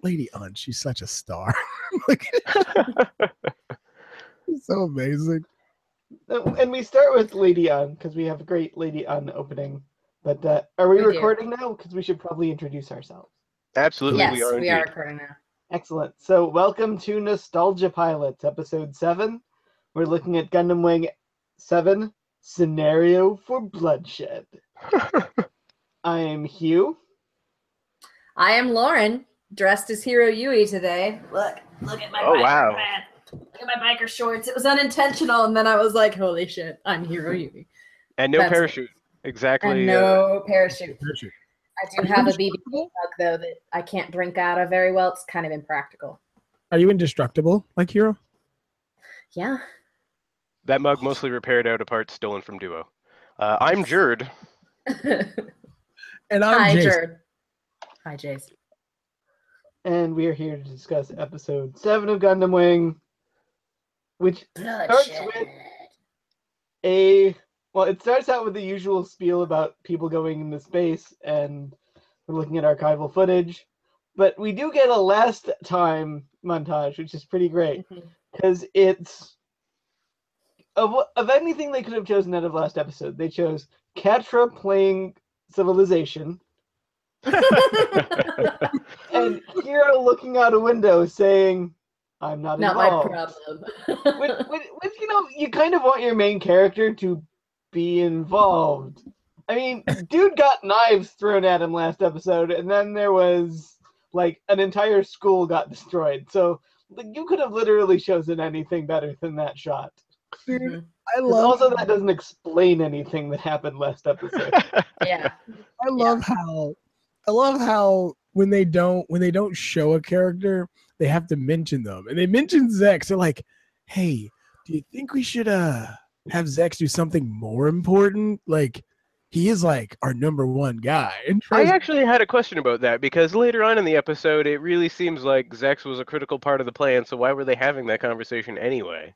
Lady Un, she's such a star. Like, she's so amazing. And we start with Lady Un because we have a great Lady Un opening. But are we recording now? Because we should probably introduce ourselves. Absolutely, yes, we are indeed. We are recording now. Excellent. So welcome to Nostalgia Pilots, episode 7. We're looking at Gundam Wing 7, Scenario for Bloodshed. I am Hugh. I am Lauren, dressed as Hiro Yui today. Look at my biker hat. Look at my biker shorts. It was unintentional, and then I was like, holy shit, I'm Hiro Yui. And no parachute. Exactly. And no parachute. I do have a BB mug, though, that I can't drink out of very well. It's kind of impractical. Are you indestructible like Hiro? Yeah. That mug mostly repaired out of parts stolen from Duo. I'm Jerd. And I'm Jace. Jerd. Hi, Jace. And we are here to discuss episode 7 of Gundam Wing, which starts with it starts out with the usual spiel about people going into space, and we're looking at archival footage. But we do get a last time montage, which is pretty great, because it's of anything they could have chosen out of last episode. They chose Catra playing Civilization, and Hiro looking out a window saying, "I'm not involved." My problem. which, you kind of want your main character to be involved. I mean, dude got knives thrown at him last episode, and then there was like an entire school got destroyed. So you could have literally chosen anything better than that shot. Dude, that doesn't explain anything that happened last episode. Yeah. I love how when they don't show a character, they have to mention them. And they mention Zex. They're like, hey, do you think we should have Zex do something more important? Like, he is like our number one guy. And I actually had a question about that, because later on in the episode, it really seems like Zex was a critical part of the plan. So why were they having that conversation anyway?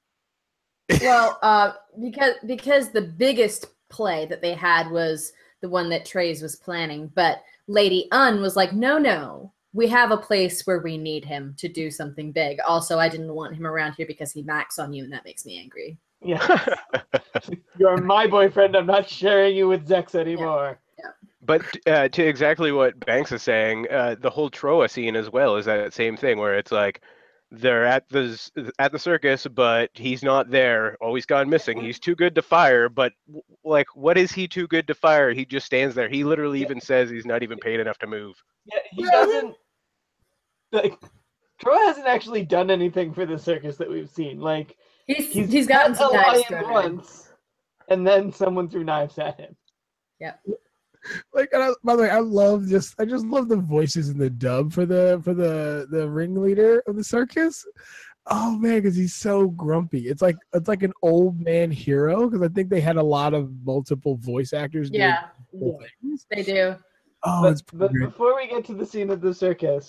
Well, because the biggest play that they had was the one that Treize was planning, but Lady Un was like, no, we have a place where we need him to do something big. Also, I didn't want him around here because he maxed on you, and that makes me angry. Yeah. You're my boyfriend. I'm not sharing you with Zex anymore. Yeah. But to exactly what Banks is saying, the whole Troa scene as well is that same thing where it's like they're at the circus, but he's not there. Oh, he's gone missing. He's too good to fire, but like, what is he too good to fire? He just stands there. He literally even says he's not even paid enough to move. Yeah, he doesn't. Like, Troa hasn't actually done anything for the circus that we've seen. Like, he's gotten some knives thrown once, and then someone threw knives at him. Yeah. Like, by the way, I just love the voices in the dub for the ringleader of the circus. Oh man, because he's so grumpy. It's like an old man Hero, because I think they had a lot of multiple voice actors. Yeah, things. They do. Oh, but before we get to the scene of the circus,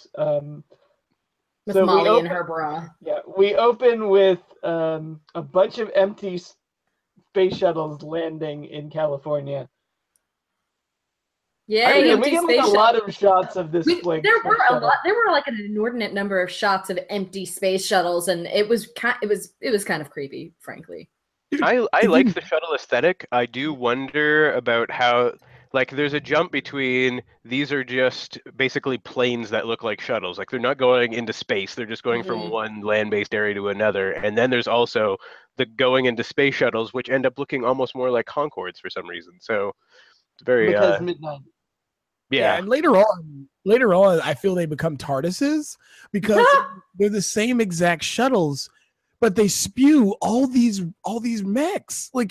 with Molly in her bra. Yeah, we open with a bunch of empty space shuttles landing in California. Yeah, we get like a lot of shots of this. There were like an inordinate number of shots of empty space shuttles, and it was kind of creepy, frankly. I like the shuttle aesthetic. I do wonder about how, like, there's a jump between these are just basically planes that look like shuttles. Like, they're not going into space. They're just going from one land-based area to another. And then there's also the going into space shuttles, which end up looking almost more like Concords for some reason. So it's very because midnight. Yeah, and later on, I feel they become TARDISes because they're the same exact shuttles, but they spew all these mechs. I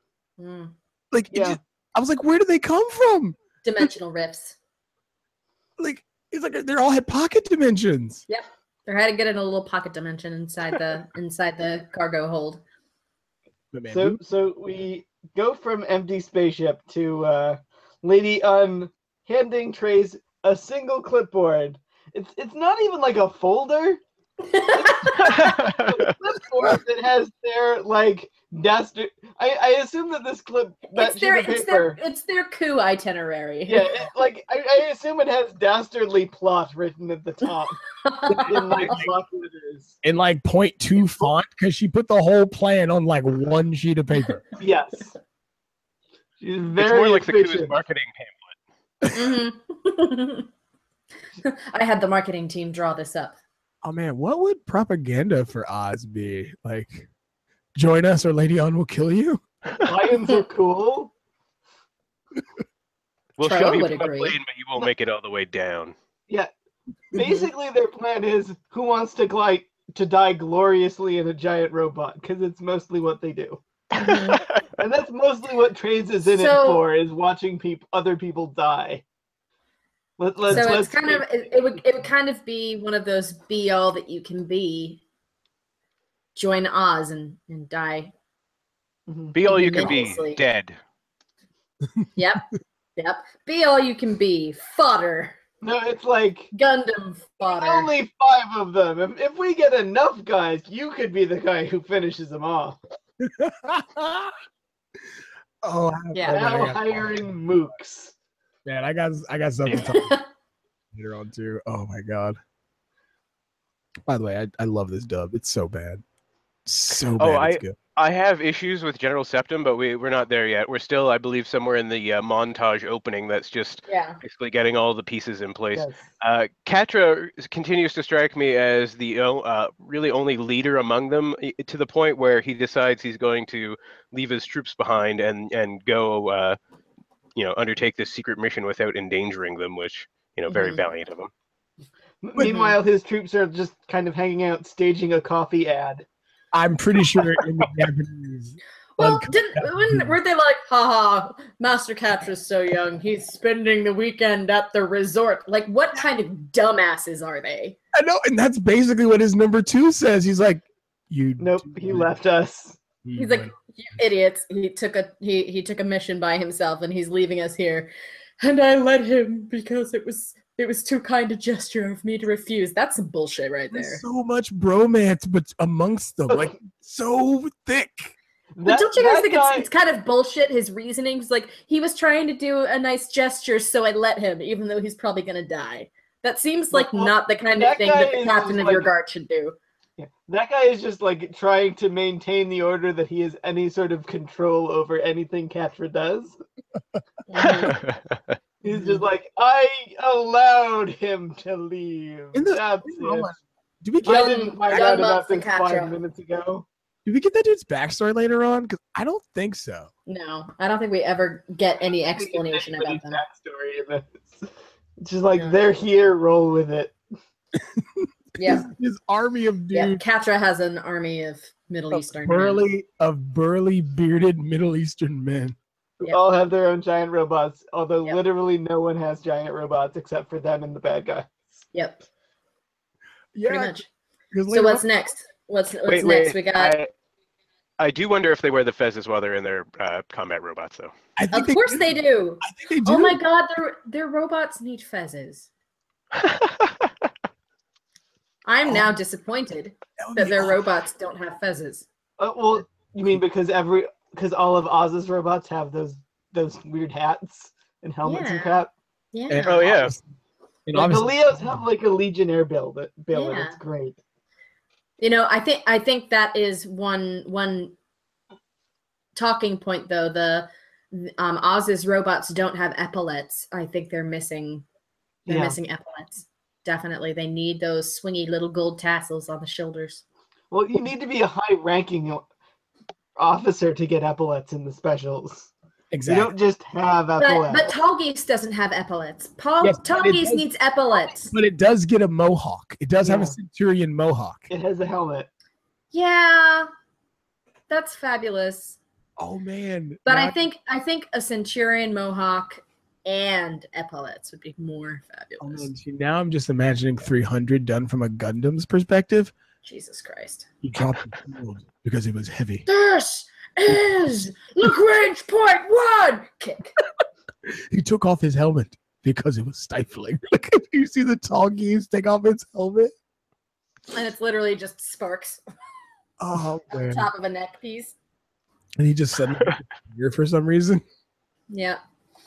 was like, where do they come from? Dimensional rifts. Like, it's like they all had pocket dimensions. Yep, they had to get in a little pocket dimension inside the cargo hold. So we go from empty spaceship to Lady Un handing Treize a single clipboard. It's not even like a folder. It's a clipboard that has their like dastard. I assume that this clip it's their coup itinerary. Yeah, I assume it has dastardly plot written at the top. in like block letters. in like 0.2 font because she put the whole plan on like one sheet of paper. Yes. She's very It's more like the efficient. Coos marketing pamphlet. I had the marketing team draw this up. Oh man, what would propaganda for Oz be? Like, join us or Lady On will kill you? Lions are cool. We'll Trello shove you would from a agree. plane, but you won't make it all the way down. Yeah. Basically, their plan is who wants to die gloriously in a giant robot, because it's mostly what they do. And that's mostly what Trades is in it for, is watching other people die. It's kind of it would kind of be one of those be all that you can be. Join Oz and die. Be all you can be, Immensely. dead. Yep. Be all you can be. Fodder. No, it's like Gundam fodder. only 5 of them. If we get enough guys, you could be the guy who finishes them off. Oh Yeah. Now hiring mooks. man, I got something to talk about later on too. Oh my god. By the way, I love this dub. It's so bad. So bad. It's good. I have issues with General Septum, but we're not there yet. We're still, I believe, somewhere in the montage opening that's just basically getting all the pieces in place. Yes. Catra continues to strike me as the really only leader among them, to the point where he decides he's going to leave his troops behind and go, undertake this secret mission without endangering them, which, very valiant of him. Meanwhile, his troops are just kind of hanging out, staging a coffee ad. I'm pretty sure in the Japanese. Well, weren't they like, haha, Master Catra's so young, he's spending the weekend at the resort. Like, what kind of dumbasses are they? I know, and that's basically what his number 2 says. He's like, Nope, he left us. He's like, you idiots. He took a mission by himself and he's leaving us here. And I let him because it was too kind a gesture of me to refuse. That's some bullshit right there. There's so much bromance, but amongst them, like so thick. But don't you guys think it's kind of bullshit, his reasonings? Like, he was trying to do a nice gesture, so I let him, even though he's probably going to die. That seems like not the kind of thing that the captain of your guard should do. Yeah, that guy is just like trying to maintain the order that he has any sort of control over anything Catra does. He's just like, I allowed him to leave. That's it. Did we I didn't find out about this 5 minutes ago. Did we get that dude's backstory later on? Because I don't think so. No, I don't think we ever get any explanation about them. Backstory in this. It's just like, they're here, roll with it. Yeah. His army of dudes. Yeah, Catra has an army of Middle Eastern men. burly, bearded Middle Eastern men. Who all have their own giant robots, although literally no one has giant robots except for them and the bad guy. Yep. Yeah. Pretty much. So what's next? What's next? We got. I do wonder if they wear the fezzes while they're in their combat robots, though. Of course they do. I think they do. Oh my god, their robots need fezzes. I'm now disappointed that their robots don't have fezzes. Well, you mean because all of Oz's robots have those weird hats and helmets and crap? Yeah. And, oh yeah. And like the Leos have like a Legionnaire build. And it's great. I think that is one talking point though. The Oz's robots don't have epaulets. I think they're missing. They're missing epaulets. Definitely, they need those swingy little gold tassels on the shoulders. Well, you need to be a high-ranking officer to get epaulets in the specials. Exactly. You don't just have epaulets. But Tallgeese doesn't have epaulets. Tallgeese needs epaulets. But it does get a mohawk. It does have a Centurion mohawk. It has a helmet. Yeah, that's fabulous. Oh man! But I think a Centurion mohawk and epaulets would be more fabulous. Oh man, see, now I'm just imagining 300 done from a Gundam's perspective. Jesus Christ! He dropped the shield because it was heavy. This is Lagrange point 1 kick. He took off his helmet because it was stifling. Like, you see the Tallgeese take off its helmet, and it's literally just sparks. Oh man! Top of a neck piece. And he just suddenly here for some reason. Yeah.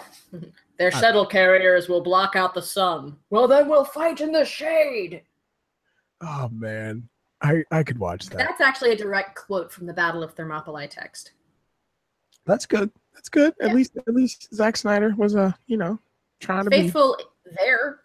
Their shuttle carriers will block out the sun. Well, then we'll fight in the shade. Oh man, I could watch that. That's actually a direct quote from the Battle of Thermopylae text. That's good. That's good. Yeah. At least Zack Snyder was trying to be Faithful there.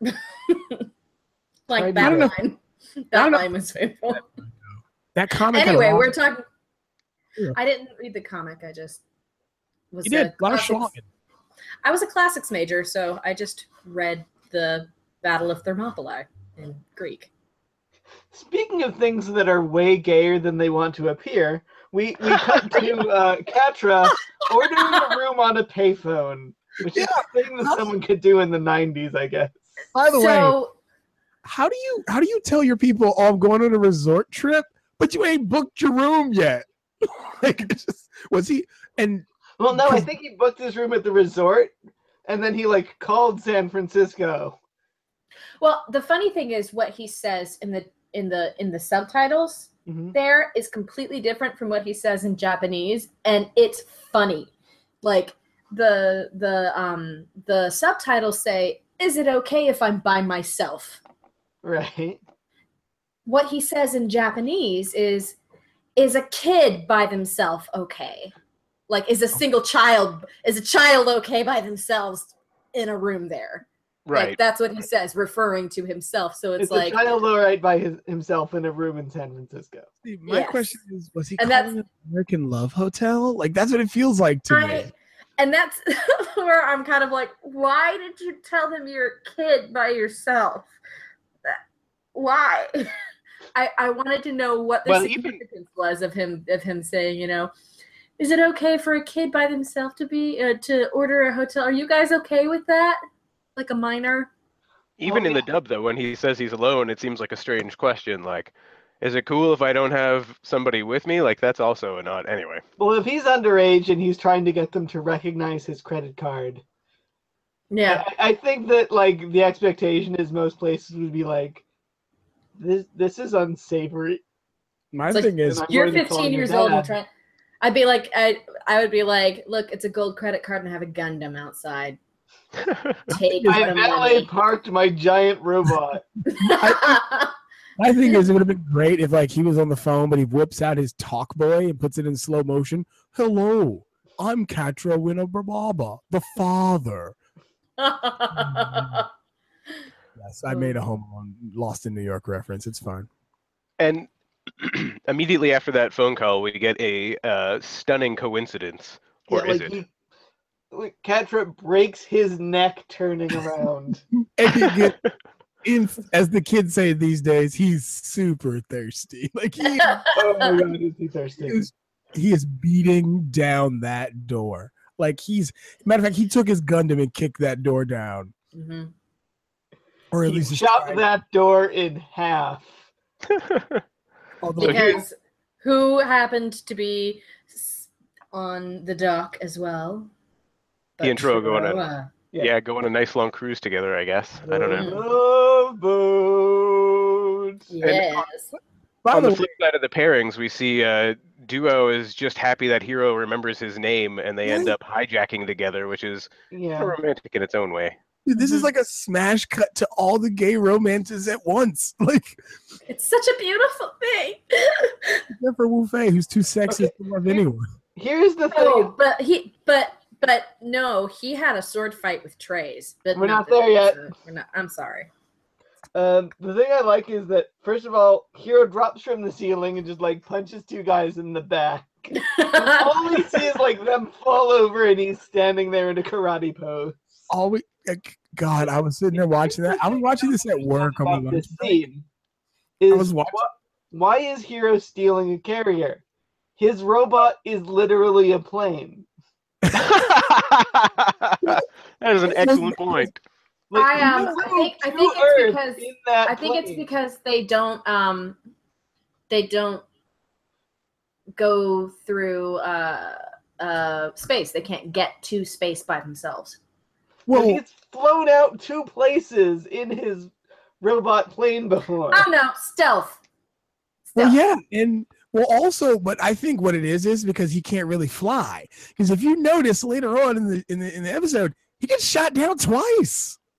Like I that don't know. line. I That don't know. line was faithful. that comic. Anyway, had a lot we're of- talking. Yeah. I didn't read the comic. I just was. You did a lot of classics- schlonging. I was a classics major, so I just read the Battle of Thermopylae in Greek. Speaking of things that are way gayer than they want to appear, we cut to Catra ordering a room on a payphone, which is a thing that someone could do in the 90s, I guess. By the way, So how do you tell your people, oh, I'm going on a resort trip, but you ain't booked your room yet? Like, was he? And Well, no, I think he booked his room at the resort, and then he called San Francisco. well, the funny thing is what he says in the subtitles Mhm. there is completely different from what he says in Japanese, and it's funny. Like the subtitles say, "Is it okay if I'm by myself?" Right. What he says in Japanese is a kid by themselves okay? Like, is a child okay by themselves in a room there? Right. Like, that's what he says, referring to himself. So it's It's like, a child all right by himself in a room in San Francisco. my Yes. question is, was he And calling it American Love Hotel? Like, that's what it feels like to me. and that's where I'm kind of like, why did you tell him you're a kid by yourself? Why? I wanted to know what the Well, even- significance was of him saying, is it okay for a kid by themselves to order a hotel? Are you guys okay with that? Like a minor? Even in the dub, though, when he says he's alone, it seems like a strange question. Like, is it cool if I don't have somebody with me? Like, that's also an odd. Anyway. Well, if he's underage and he's trying to get them to recognize his credit card, Yeah. I think that the expectation is most places would be like, this is unsavory. My It's like- thing is, I'm You're going to call 15 your years old and dad. trying. I'd be like, I would be like, look, it's a gold credit card and I have a Gundam outside. Take I the valet money. parked my giant robot. my thing is, it would have been great if he was on the phone, but he whips out his talk boy and puts it in slow motion. Hello, I'm Catra Winobaba, the father. Yes, I made a Home Alone Lost in New York reference. It's fine. And immediately after that phone call, we get a stunning coincidence. Or is it? Catra breaks his neck turning around. And he gets, as the kids say these days, he's super thirsty. Like he Oh my god, is he thirsty? he is beating down that door. Like matter of fact, he took his Gundam and kicked that door down, Mhm. or at He least chopped that door in half. all the way. Because who happened to be on the dock as well? The intro going on. Troa. Yeah, go on a nice long cruise together, I guess. I don't know. Love boat. Yes. By On the the way, flip side of the pairings, we see Duo is just happy that Hero remembers his name, and they end Right. up hijacking together, which is Yeah. romantic in its own way. dude, this is like a smash cut to all the gay romances at once. Like It's such a beautiful thing. except for Wu Fei, who's too sexist to love anyone. Here's the thing. No, but no, he had a sword fight with Trays. But We're not this there yet. episode. We're not. I'm sorry. The thing I like is that, first of all, Hero drops from the ceiling and just punches two guys in the back. All we see is them fall over and he's standing there in a karate pose. God, I was sitting there watching that. I was watching this at work on my About lunch this break. scene is I was watching. why is Hero stealing a carrier? His robot is literally a plane. That is an excellent point. I think it's because in that I think it's plane. because they don't go through space. They can't get to space by themselves. Well, Well, he's flown out 2 places in his robot plane before. I don't know, stealth. well, yeah, and also, but I think what it is because he can't really fly. Because if you notice later on in the episode, he gets shot down twice.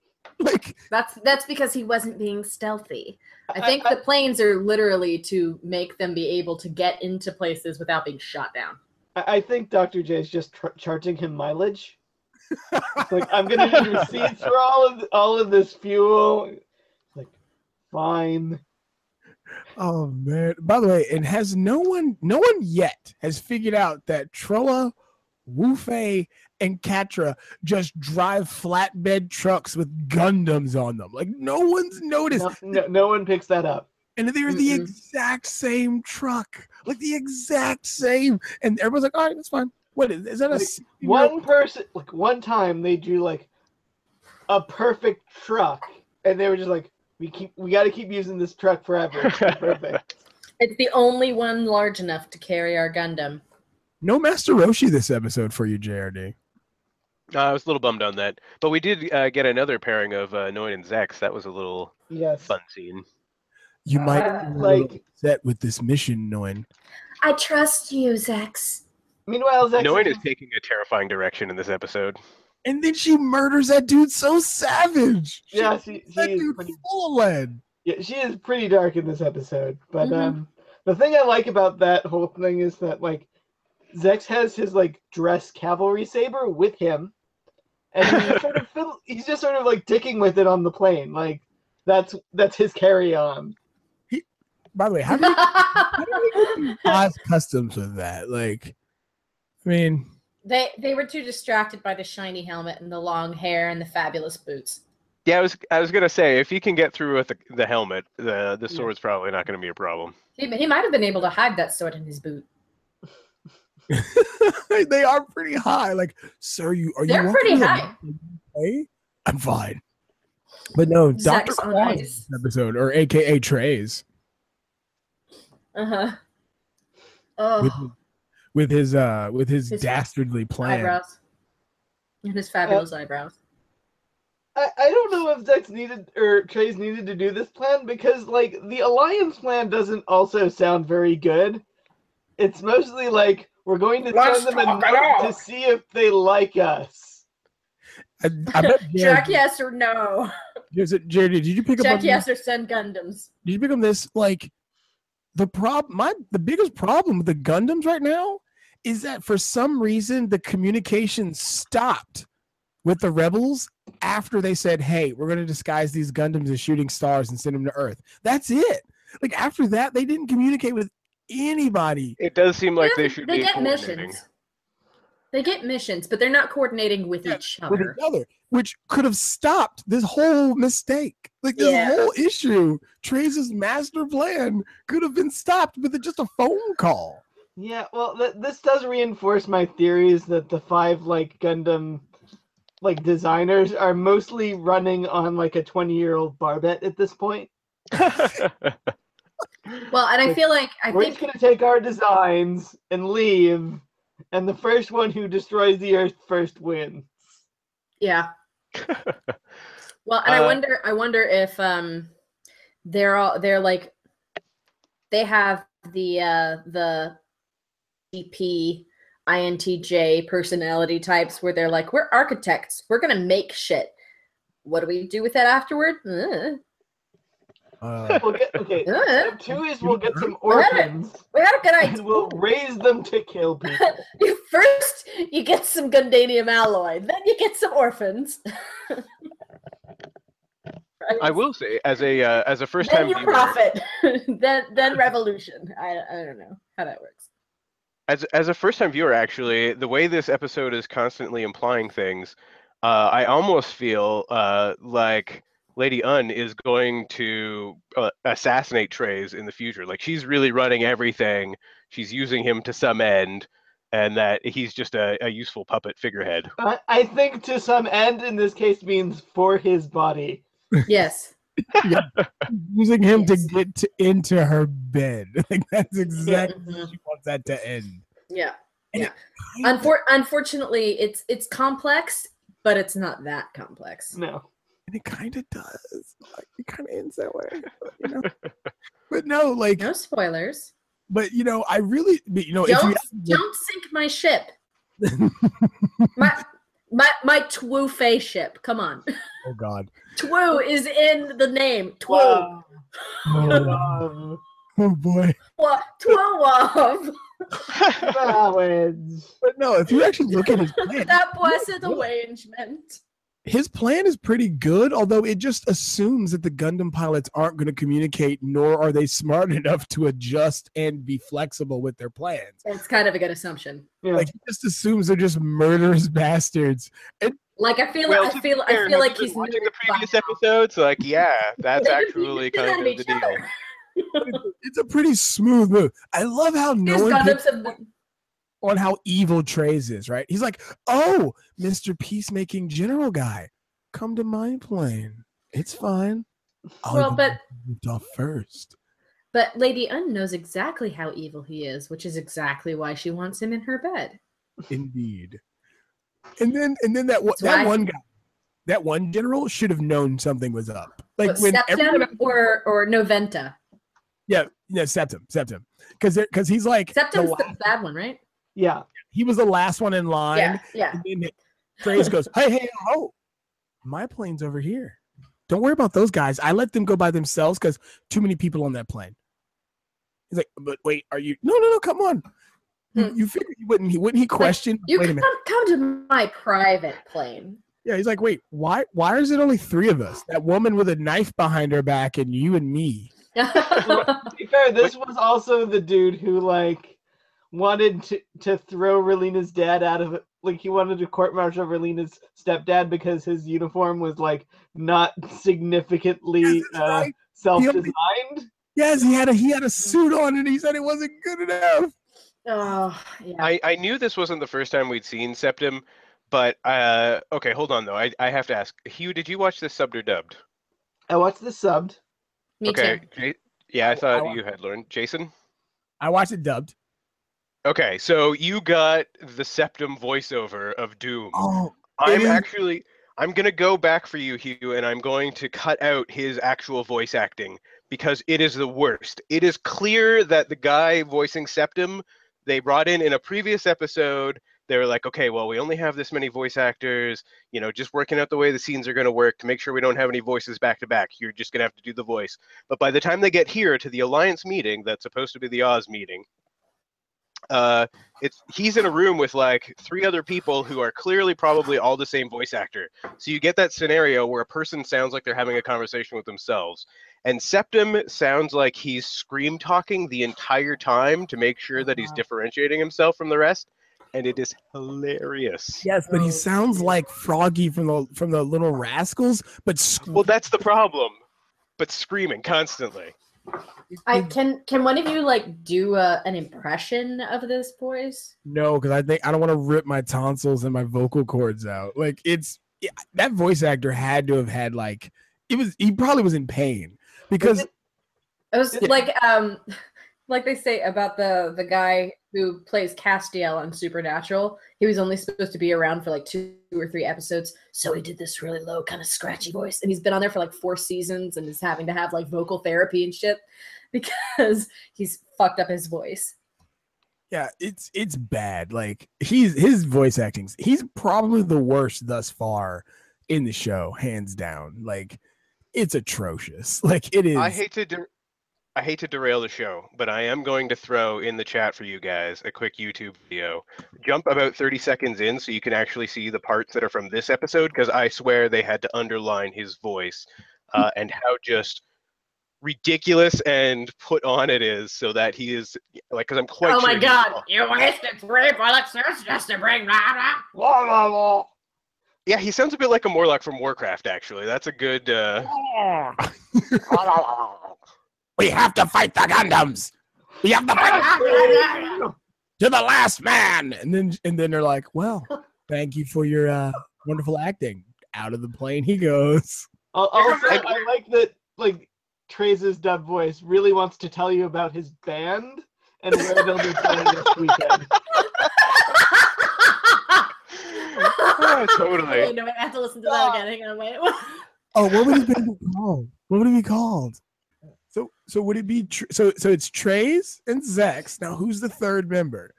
Like That's because he wasn't being stealthy. I think the planes are literally to make them be able to get into places without being shot down. I think Dr. J is just charging him mileage. It's like, I'm gonna need receipts for all of this fuel. Like, fine. Oh man! By the way, and has no one yet has figured out that Trilla, Wu Fei, and Catra just drive flatbed trucks with Gundams on them. Like no one's noticed. No one picks that up. And they're the exact same truck, like the exact same. And everyone's like, "All right, that's fine." What is that? Like, one person, like one time, they drew like a perfect truck, and they were just like, "We got to keep using this truck forever." It's perfect. It's the only one large enough to carry our Gundam. No Master Roshi this episode for you, JRD. I was a little bummed on that, but we did get another pairing of Noin and Zex. That was a little fun scene. You might be like upset with this mission, Noin. I trust you, Zex. Meanwhile, Zex Noin is taking a terrifying direction in this episode. And then she murders that dude so savage. Yeah, that is dude pretty full of lead. Yeah, she is pretty dark in this episode. But the thing I like about that whole thing is that like Zex has his like dress cavalry saber with him, and he's just sort of like dicking with it on the plane. Like that's his carry on. By the way, how do you Oz customs with that? Like, I mean, they were too distracted by the shiny helmet and the long hair and the fabulous boots. Yeah, I was gonna say if he can get through with the helmet, the sword's probably not going to be a problem. He might have been able to hide that sword in his boot. They are pretty high. Like, sir, They're pretty high. Hey, I'm fine. But no, Dr. Zex Claus this episode, or AKA Trays. Oh. With his dastardly plan. Eyebrows. And his fabulous eyebrows. I don't know if Zex needed or Trays needed to do this plan because like the Alliance plan doesn't also sound very good. It's mostly like we're going to send them a note to see if they like us. I bet Jack, yes or no. Jerry, did you pick up? Jack, yes or send Gundams. Did you pick up this? Like the biggest problem with the Gundams right now is that for some reason the communication stopped with the rebels after they said, "Hey, we're going to disguise these Gundams as shooting stars and send them to Earth." That's it. Like after that, they didn't communicate with anybody. It does seem like they should be get coordinating. missions. They get missions, but they're not coordinating with each other. Which could have stopped this whole mistake. Like this whole issue, Trace's master plan could have been stopped with just a phone call. Yeah, well, this does reinforce my theories that the 5 like Gundam like designers are mostly running on like a 20-year-old barbet at this point. Well, and I feel like we're just gonna take our designs and leave, and the first one who destroys the Earth first wins. Yeah. Well, and I wonder if they're like they have the DP INTJ personality types where they're like, we're architects, we're gonna make shit. What do we do with that afterward? We'll get, step 2 is we'll get some orphans. We had a good idea. And we'll raise them to kill people. First, you get some Gundanium alloy, then you get some orphans. Right? I will say, as a first time viewer, profit, then revolution. I don't know how that works. As a first time viewer, actually, the way this episode is constantly implying things, I almost feel like Lady Un is going to assassinate Trays in the future. Like she's really running everything. She's using him to some end, and that he's just a useful puppet figurehead. I think to some end in this case means for his body. Yes. Yeah. Using him to get into her bed. Like that's exactly what she wants that to end. Yeah. Yeah. Unfortunately, it's complex, but it's not that complex. No. And it kind of does. Like, it kind of ends that way. But no, like no spoilers. But I really, don't sink my ship. my Twufei ship. Come on. Oh God. Twoo is in the name. Twoo. Wow. Oh, oh boy. What? Twoo. Ballads. But no, if you actually look at his plan, That blessed arrangement. his plan is pretty good, although it just assumes that the Gundam pilots aren't going to communicate, nor are they smart enough to adjust and be flexible with their plans. It's kind of a good assumption. Yeah. Like, he just assumes they're just murderous bastards. And Like I feel Well, I to feel be fair, I feel have like you he's been watching the nervous by previous now. episodes. Like, yeah, that's They've been actually beating kind of each the deal. other. it's a pretty smooth move. I love how no These one Gundams picks have been, on how evil Trace is, right? He's like, oh, Mr. Peacemaking General guy, come to my plane. It's fine. Well, but- moved off first. but Lady Un knows exactly how evil he is, which is exactly why she wants him in her bed. Indeed. And then that That's that why- one guy, that one general should have known something was up. Like What, when everyone, Septum or Noventa? yeah, Septum, because he's like Septum's the the last, bad one, right? Yeah. he was the last one in line. Yeah, yeah. And then Trace goes, hey, oh, my plane's over here. Don't worry about those guys. I let them go by themselves because too many people on that plane. He's like, but wait, are you? No, come on. You figured wouldn't he question? You Wait a minute. come to my private plane. Yeah, he's like, wait, why is it only 3 of us? That woman with a knife behind her back and you and me. To be fair, this was also the dude who like wanted to throw Relina's dad out of it. Like he wanted to court-martial Relina's stepdad because his uniform was like not significantly Yes, that's right. self-designed. Yes, he had a suit on and he said it wasn't good enough. Oh, yeah. I knew this wasn't the first time we'd seen Septum, but okay, hold on though. I have to ask, Hugh, did you watch this subbed or dubbed? I watched this subbed. Me Okay, too. yeah, I thought I- you had learned. Jason? I watched it dubbed. Okay, so you got the Septum voiceover of Doom. Oh, I'm gonna go back for you, Hugh, and I'm going to cut out his actual voice acting because it is the worst. It is clear that the guy voicing Septum, they brought in a previous episode. They were like, okay, well, we only have this many voice actors, just working out the way the scenes are going to work to make sure we don't have any voices back to back. You're just going to have to do the voice. But by the time they get here to the Alliance meeting, that's supposed to be the Oz meeting, he's in a room with like 3 other people who are clearly probably all the same voice actor. So you get that scenario where a person sounds like they're having a conversation with themselves. And Septum sounds like he's scream talking the entire time to make sure that he's differentiating himself from the rest. And it is hilarious. yes, but he sounds like Froggy from the Little Rascals, but Well, that's the problem. But screaming constantly. Can one of you like do an impression of this voice? no, because I don't want to rip my tonsils and my vocal cords out. Like that voice actor had to have had like he probably was in pain because It was like they say about the guy who plays Castiel on Supernatural. He was only supposed to be around for like 2 or 3 episodes, so he did this really low, kind of scratchy voice, and he's been on there for like 4 seasons and is having to have like vocal therapy and shit because he's fucked up his voice. yeah, it's bad. Like his voice acting's he's probably the worst thus far in the show, hands down. Like it's atrocious. Like it is. I hate to derail the show, but I am going to throw in the chat for you guys a quick YouTube video. Jump about 30 seconds in so you can actually see the parts that are from this episode, because I swear they had to underline his voice and how just ridiculous and put on it is, so that he is like, because I'm quite Oh sure my he's- god, you wasted 3 bullets just to bring blah blah. Blah, blah, blah. Yeah, he sounds a bit like a Morlock from Warcraft, actually. That's a good We have to fight the Gundams. We have to fight to the last man. And then they're like, well, thank you for your wonderful acting. Out of the plane he goes. Also, I like that like Trace's dub voice really wants to tell you about his band and where they'll be playing this weekend. totally. Wait, no, I have to listen to that again. Hang on, wait. Oh, what would he be called? What would he be called? So would it be so it's Trace and Zex. Now who's the 3rd member?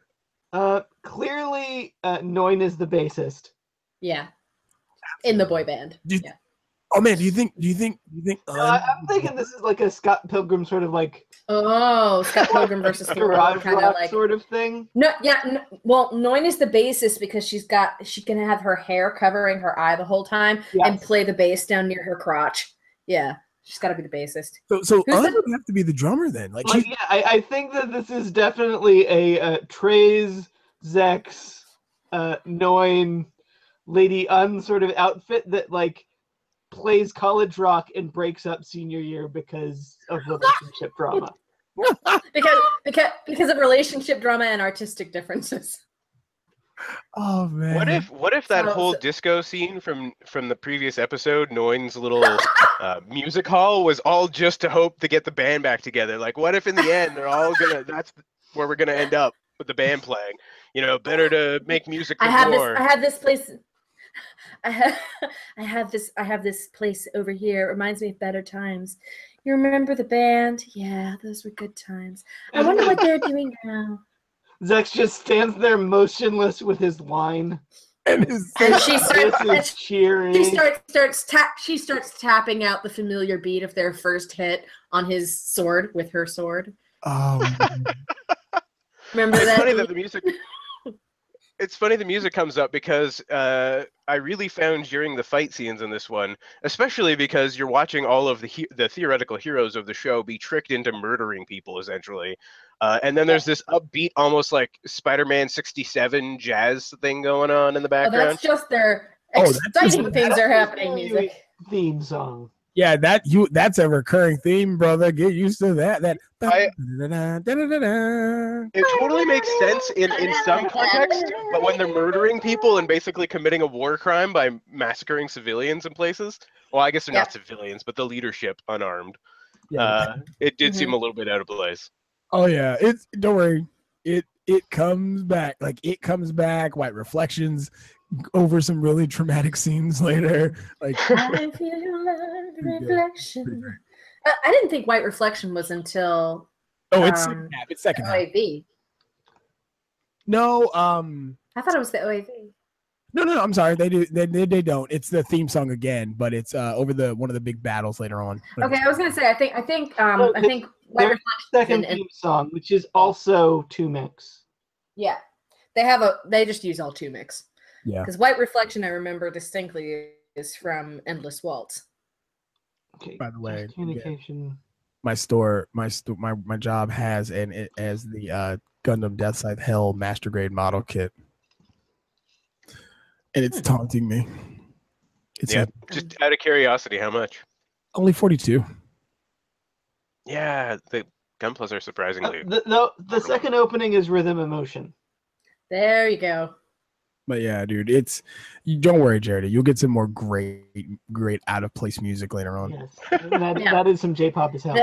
Clearly, Noin is the bassist. Yeah, in the boy band. Do you- Yeah. Oh man, do you think? I'm thinking this is like a Scott Pilgrim sort of like Oh, Scott Pilgrim versus the World, garage kind of rock like. sort of thing. No, yeah. Well, Noin is the bassist because she can have her hair covering her eye the whole time and play the bass down near her crotch. Yeah, she's got to be the bassist. So would have to be the drummer then. Like yeah, I think that this is definitely a Trey's, Zex, Noin, Lady Un sort of outfit that like plays college rock and breaks up senior year because of relationship drama. because of relationship drama and artistic differences. Oh man! What if that whole disco scene from the previous episode, Noin's little music hall, was all just to hope to get the band back together? Like, what if in the end they're all gonna? That's where we're gonna end up with the band playing. You know, better to make music. I have this place. I have this place over here. It reminds me of better times. You remember the band? Yeah, those were good times. I wonder what they're doing now. Zex just stands there motionless with his wine. And she starts cheering. She starts tapping out the familiar beat of their first hit on his sword with her sword. Remember it's that? Funny that the music. It's funny the music comes up because I really found during the fight scenes in this one, especially because you're watching all of the theoretical heroes of the show be tricked into murdering people essentially, and then there's this upbeat, almost like Spider-Man 67 jazz thing going on in the background. That's just their exciting things are happening music. Theme song. Yeah, that's a recurring theme, brother. Get used to that. It totally makes sense in some context, but when they're murdering people and basically committing a war crime by massacring civilians in places, well, I guess they're not civilians, but the leadership unarmed. It did seem a little bit out of place. Oh yeah, don't worry. It comes back. Like it comes back. White Reflections over some really traumatic scenes later. Like I feel like reflection. I didn't think White Reflection was until it's second half. OAV. No, I thought it was the OAV. No, I'm sorry. They do. They don't. It's the theme song again, but it's over one of the big battles later on. Okay, I was gonna say. I think White Reflection second theme song, which is also 2Mix. Yeah, they just use all 2Mix. Yeah, because White Reflection I remember distinctly is from Endless Waltz. Okay. By the way, communication. My job has as the Gundam Death Scythe Hell Master Grade model kit. And it's taunting me. Just out of curiosity, how much? Only 42. Yeah, the Gunplas are surprisingly. The second opening is Rhythm Emotion. There you go. But yeah, dude, don't worry, Jared. You'll get some more great out of place music later on. Yes, that is some J-pop as hell.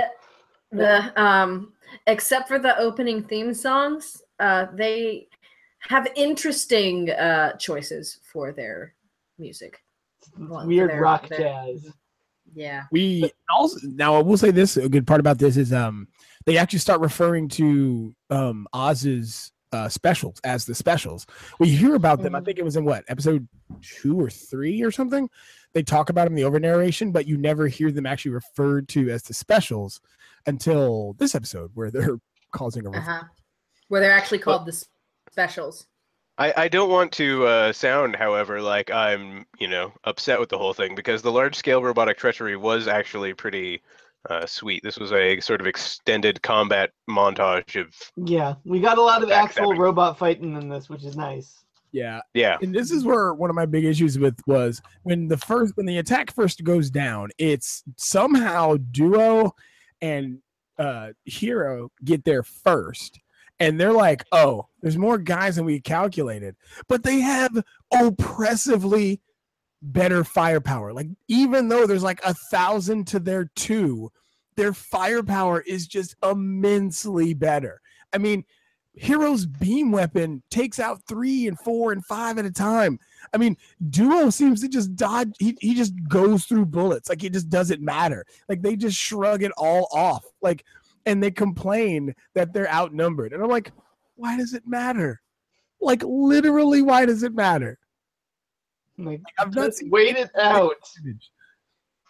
Except for the opening theme songs, they have interesting choices for their music. Weird rock jazz. Yeah. We also now I will say this. A good part about this is they actually start referring to Oz's specials as the specials. We hear about them. I think it was in episode 2 or 3 or something. They talk about them in the over narration, but you never hear them actually referred to as the specials until this episode, where they're causing a where they're actually called the specials. I don't want to sound, however, like I'm upset with the whole thing, because the large scale robotic treachery was actually pretty sweet. This was a sort of extended combat montage of. Yeah, we got a lot of actual robot fighting in this, which is nice. Yeah. And this is where one of my big issues was when the attack first goes down. It's somehow Duo and Hero get there first, and they're like, "Oh, there's more guys than we calculated," but they have oppressively better firepower. Like, even though there's like 1,000 to their 2, their firepower is just immensely better. I mean, Hero's beam weapon takes out 3 and 4 and 5 at a time. I mean, Duo seems to just dodge. He just goes through bullets. Like, it just doesn't matter. Like, they just shrug it all off. Like, and they complain that they're outnumbered. And I'm like, why does it matter? Like, literally, why does it matter? Like, I've not wait it out.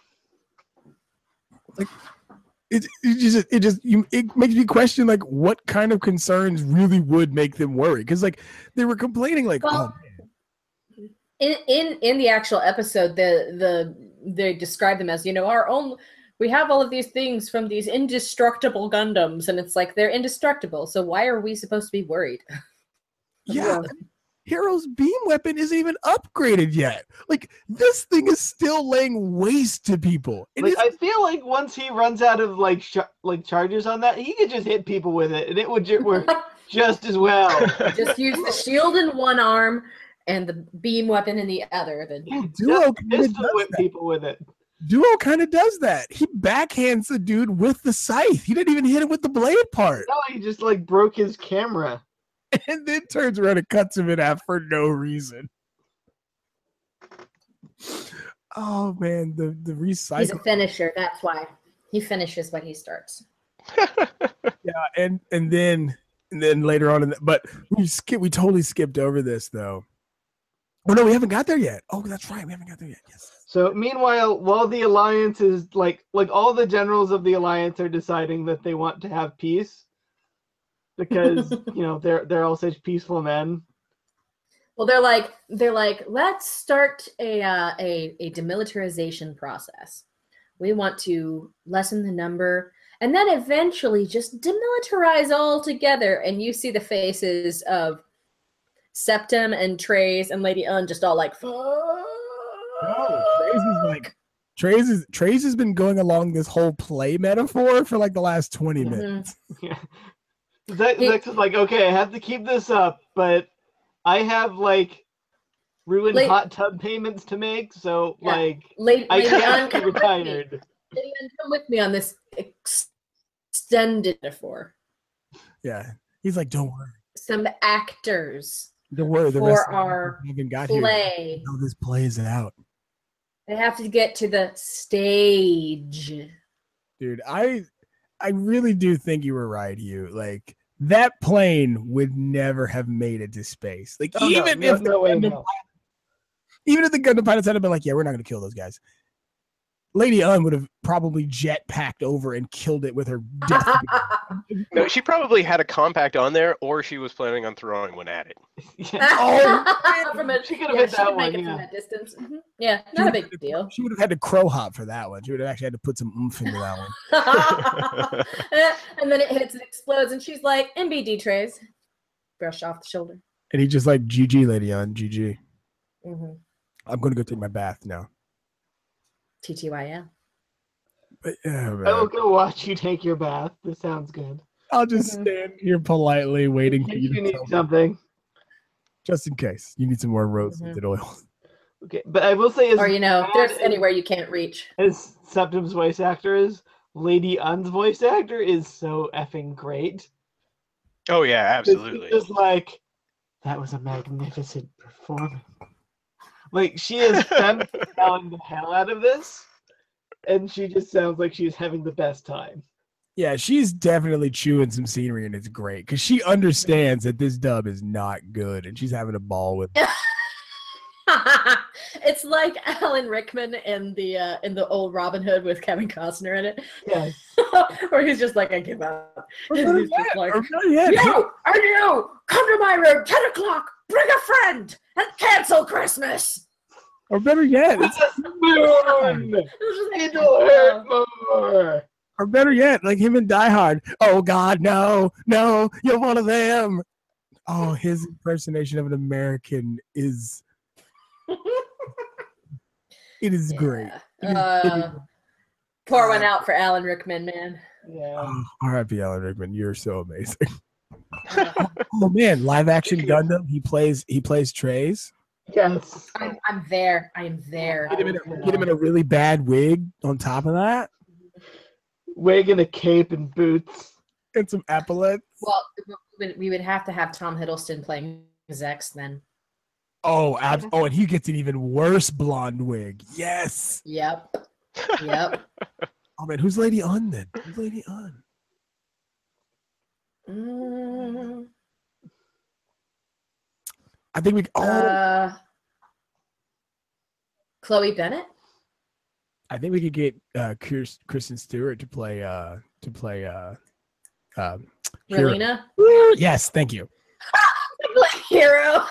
It makes me question like what kind of concerns really would make them worry, because like they were complaining like, Well, oh, in the actual episode, they describe them as, our own. We have all of these things from these indestructible Gundams, and it's like they're indestructible. So why are we supposed to be worried? yeah. Hero's beam weapon isn't even upgraded yet. Like this thing is still laying waste to people. I feel like once he runs out of like charges on that, he could just hit people with it, and it would work just as well. Just use the shield in one arm and the beam weapon in the other. Then Duo pistol whip people with it. Duo kind of does that. He backhands the dude with the scythe. He didn't even hit him with the blade part. No, he just like broke his camera. And then turns around and cuts him in half for no reason. Oh man, the recycle. He's a finisher. That's why he finishes what he starts. Yeah, and then later on, but we totally skipped over this though. Oh no, we haven't got there yet. Oh, that's right, we haven't got there yet. Yes. So meanwhile, while the alliance is like all the generals of the alliance are deciding that they want to have peace. Because they're all such peaceful men. Well, they're like, let's start a demilitarization process. We want to lessen the number, and then eventually just demilitarize all together. And you see the faces of Septim and Treize and Lady Un just all like, fuck. No, Treize has been going along this whole play metaphor for like the last 20 minutes. Yeah. Zex is like, okay, I have to keep this up, but I have like ruined hot tub payments to make, so I can't be retired. Lady Un, come with me on this extended metaphor. Yeah, he's like, don't worry. Some actors. Don't worry. The for rest our play. How this plays out. They have to get to the stage. Dude, I really do think you were right, Hugh. Like that plane would never have made it to space. Like even if the Gundam pilots had been like, yeah, we're not gonna kill those guys. Lady Un would have probably jet packed over and killed it with her death. No, she probably had a compact on there, or she was planning on throwing one at it. She could have hit that one. From that distance. Mm-hmm. Yeah, not a big deal. She would have had to crow hop for that one. She would have actually had to put some oomph into that one. And then it hits and explodes, and she's like, "MBD Treize," brush off the shoulder. And he just like, "GG, Lady Un, GG." Mm-hmm. I'm gonna go take my bath now. TTYL. But, I will go watch you take your bath. This sounds good. I'll just stand here politely waiting for you to need something. Just in case. You need some more rose-tinted oil. Okay, but I will say, or if there's anywhere you can't reach. As Septim's voice actor is, Lady Un's voice actor is so effing great. Oh yeah, absolutely. It's just like, that was a magnificent performance. Like, she is selling the hell out of this, and she just sounds like she's having the best time. Yeah, she's definitely chewing some scenery, and it's great because she understands that this dub is not good, and she's having a ball with it. It's like Alan Rickman in the old Robin Hood with Kevin Costner in it. Yeah. Where he's just like, I give up. He's just like, you, come to my room, 10 o'clock, bring a friend, and cancel Christmas. Or better yet, it'll hurt more. Or better yet, like him in Die Hard. Oh God, no, you're one of them. Oh, his impersonation of an American is it is great. Pour one out for Alan Rickman, man. Yeah. Oh, R.I.P. Alan Rickman, you're so amazing. Oh man, live action Gundam. He plays Treize. Yes. I'm there. I am there. Get him in a really bad wig on top of that. Wig and a cape and boots. And some epaulets. Well, we would have to have Tom Hiddleston playing Zex then. Oh, and he gets an even worse blonde wig. Yes. Yep. Oh man, who's Lady Un then? Who's Lady Un? I think we. Chloe Bennett. I think we could get Kristen Stewart to play Hero. Relina? Yes, thank you. Hero.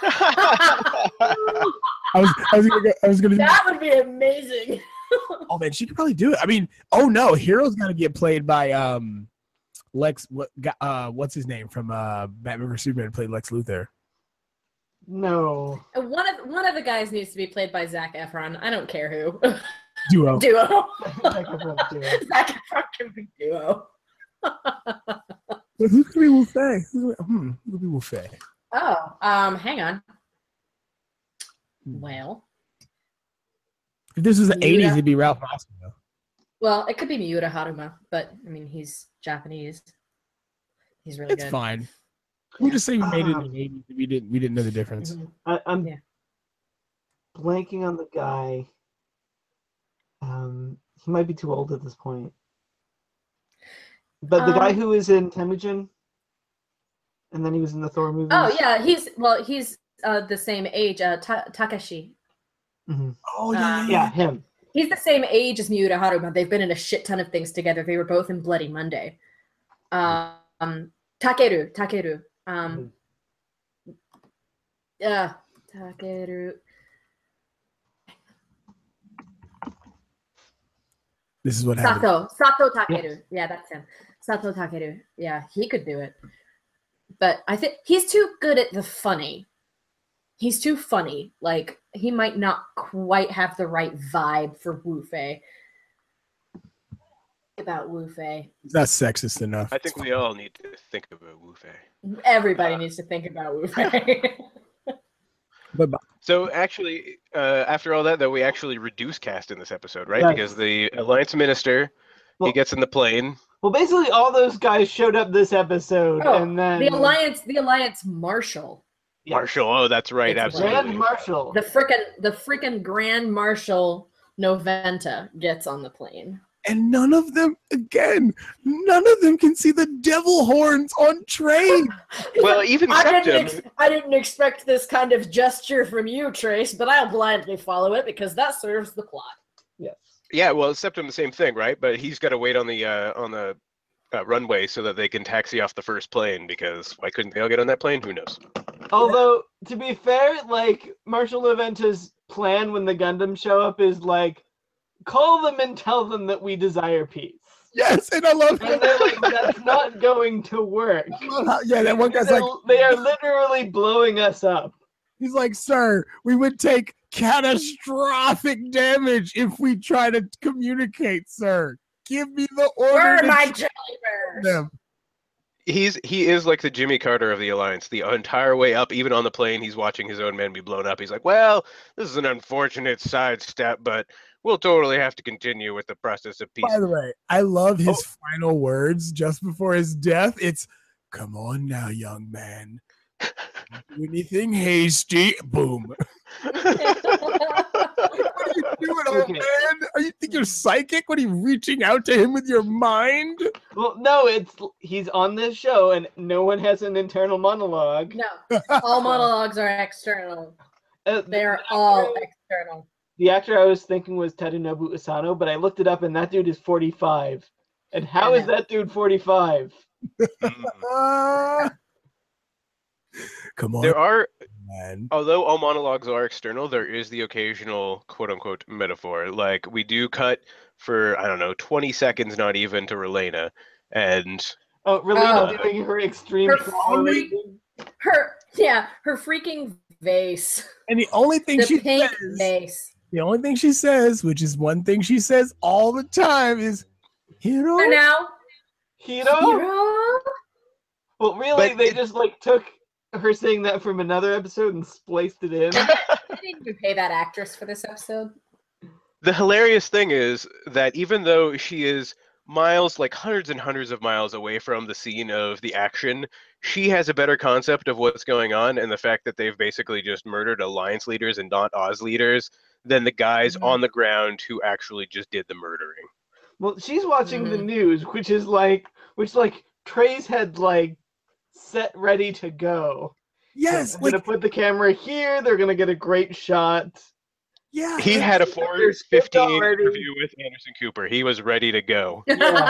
I was gonna. That would be amazing. Oh man, she could probably do it. I mean, oh no, Hero's gonna get played by Lex. What's his name from Batman vs Superman? Played Lex Luthor. No. One of the guys needs to be played by Zac Efron. I don't care who. Duo. Duo. Zac Efron duo. Zac Efron can be duo. Who's gonna be Wu Fei? Who's gonna be Wu Fei? Oh, hang on. Well, if this was the Miura. 80s, it'd be Ralph Macchio. Well, it could be Miura Haruma, but I mean, he's Japanese. He's really It's good. fine. We'll just say we made it in the 80s. We didn't know the difference. Mhm. I'm Yeah. blanking on the guy. He might be too old at this point. But the guy who was in Temujin, and then he was in the Thor movies. Oh yeah, he's the same age. Takashi. Mhm. Oh Yeah, him. He's the same age as Miura Haruma. They've been in a shit ton of things together. They were both in Bloody Monday. Takeru. Takeru. This is what happened. Sato Takeru. Yeah, that's him. Sato Takeru. Yeah, he could do it. But I think he's too good at the funny. He's too funny. Like, he might not quite have the right vibe for Wu Fei. About Wu Fei. It's not sexist enough. I think we all need to think about Wu Fei. Everybody needs to think about Wu Fei. But So actually, after all that, though, we actually reduce cast in this episode, right? Yes. Because the Alliance Minister, Well- he gets in the plane. Well, basically, all those guys showed up this episode, Oh, and then the Alliance Marshal. Yeah. Marshal, oh, that's right, It's absolutely. Grand Marshal. The frickin' Grand Marshal Noventa gets on the plane. and none of them can see the devil horns on train. Well, even Septum, I didn't expect this kind of gesture from you, Trace, but I'll blindly follow it because that serves the plot. Yes. yeah, well, Septum, the same thing, right? But he's got to wait on the runway so that they can taxi off the first plane, because why couldn't they all get on that plane? Who knows? Although, to be fair, like, Marshal Noventa's plan when the Gundams show up is like, call them and tell them that we desire peace. Yes, and I love And they're like, that's not going to work. yeah, that one guy's like, They are literally blowing us up. he's like, sir, we would take catastrophic damage if we try to communicate, sir. Give me the order. Where are to my shoot jelly bears? them. He is like the Jimmy Carter of the Alliance. The entire way up, even on the plane, he's watching his own men be blown up. He's like, well, this is an unfortunate sidestep, but we'll totally have to continue with the process of peace. By the way, I love his final words just before his death. It's, come on now, young man. Don't do anything hasty. Boom. What are you doing, old Okay. man? Are you think you're psychic? What are you reaching out to him with your mind? Well, no, he's on this show and no one has an internal monologue. No, all monologues are external. The They're actor- all external. The actor I was thinking was Terunobu Usano, but I looked it up and that dude is 45. And how is that dude 45? Mm. Come on, There are, man. although all monologues are external, there is the occasional quote-unquote metaphor. Like, we do cut for, I don't know, 20 seconds, not even, to Relena, and Oh, Relena Oh. doing her extreme Her trauma freak- rating. Her freaking vase. And the only thing The she pink says, vase. the only thing she says, which is one thing she says all the time, is Hiro. And now, Hiro? Hiro? Well, really, But they it- just like took her saying that from another episode and spliced it in. Didn't you pay that actress for this episode? the hilarious thing is that even though she is miles, like hundreds and hundreds of miles away from the scene of the action, she has a better concept of what's going on, and the fact that they've basically just murdered Alliance leaders and not Oz leaders than the guys Mhm. on the ground who actually just did the murdering. Well, she's watching the Mhm. news, which Trey's had like set ready to go. Yes, I'm like gonna put the camera here. They're gonna get a great shot. Yeah, He had a They're 4:15 skipped already. interview with Anderson Cooper. He was ready to go.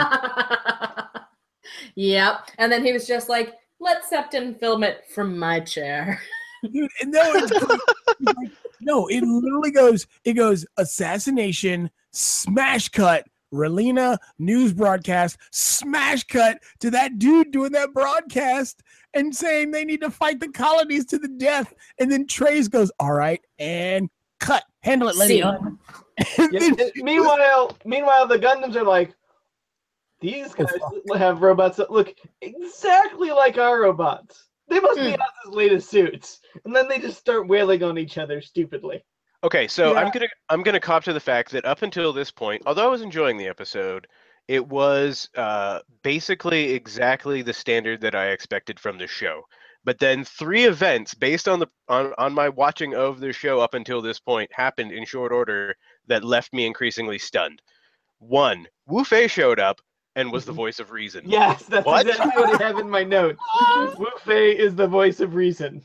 Yep. And then he was just like, let Septim film it from my chair. dude, and no, no, it literally goes. It goes assassination, smash cut, Relina news broadcast, smash cut to that dude doing that broadcast and saying they need to fight the colonies to the death. And then Trace goes, all right, and cut. Handle it, Letty. Scene. Meanwhile, the Gundams are like, these guys have robots that look exactly like our robots. They must be Oz's latest suits. And then they just start wailing on each other stupidly. Okay, so Yeah. I'm gonna cop to the fact that up until this point, although I was enjoying the episode, it was basically exactly the standard that I expected from the show. But then 3 events based on my watching of the show up until this point happened in short order that left me increasingly stunned. 1, Wu Fei showed up and was the voice of reason. Yes, that's What? exactly what I have in my notes. Wu Fei is the voice of reason.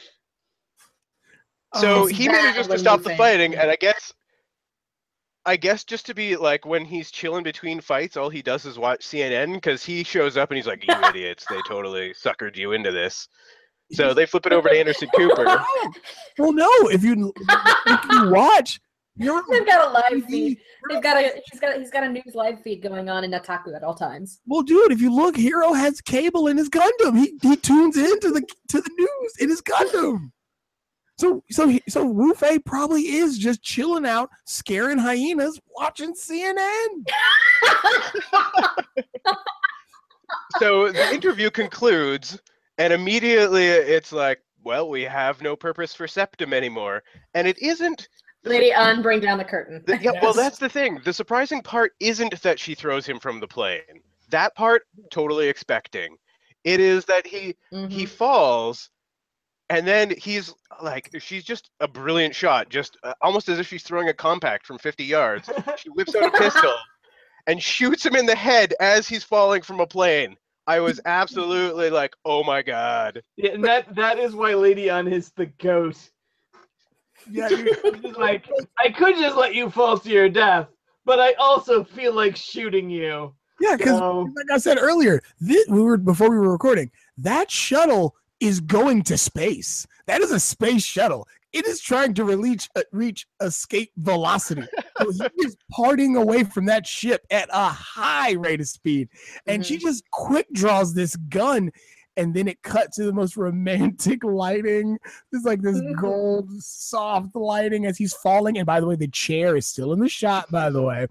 So It's he bad manages to when stop Wu the Fei- fighting, and I guess just to be like when he's chilling between fights, all he does is watch CNN because he shows up and he's like, "You idiots! They totally suckered you into this." So they flip it over to Anderson Cooper. Well, no, if you watch, you're They've got a live feed. He's got a news live feed going on in Nataku at all times. well, dude. If you look, Hero has cable in his Gundam. He tunes into the news in his Gundam. So Wu Fei probably is just chilling out, scaring hyenas, watching CNN. So the interview concludes, and immediately it's like, well, we have no purpose for Septim anymore. And it isn't. Lady Un, bring down the curtain. Yeah, well, that's the thing. The surprising part isn't that she throws him from the plane. That part, totally expecting. It is that he falls, and then he's like, she's just a brilliant shot, just almost as if she's throwing a compact from 50 yards. She whips out a pistol and shoots him in the head as he's falling from a plane. I was absolutely like, oh my god. Yeah, and that is why Lady Un is the goat. Yeah, She's like, I could just let you fall to your death, but I also feel like shooting you. yeah, because So- like I said earlier, before we were recording, that shuttle is going to space. That is a space shuttle. It is trying to reach escape velocity. So he is parting away from that ship at a high rate of speed. And she just quick draws this gun, and then it cuts to the most romantic lighting. There's like this gold, soft lighting as he's falling. And by the way, the chair is still in the shot, by the way.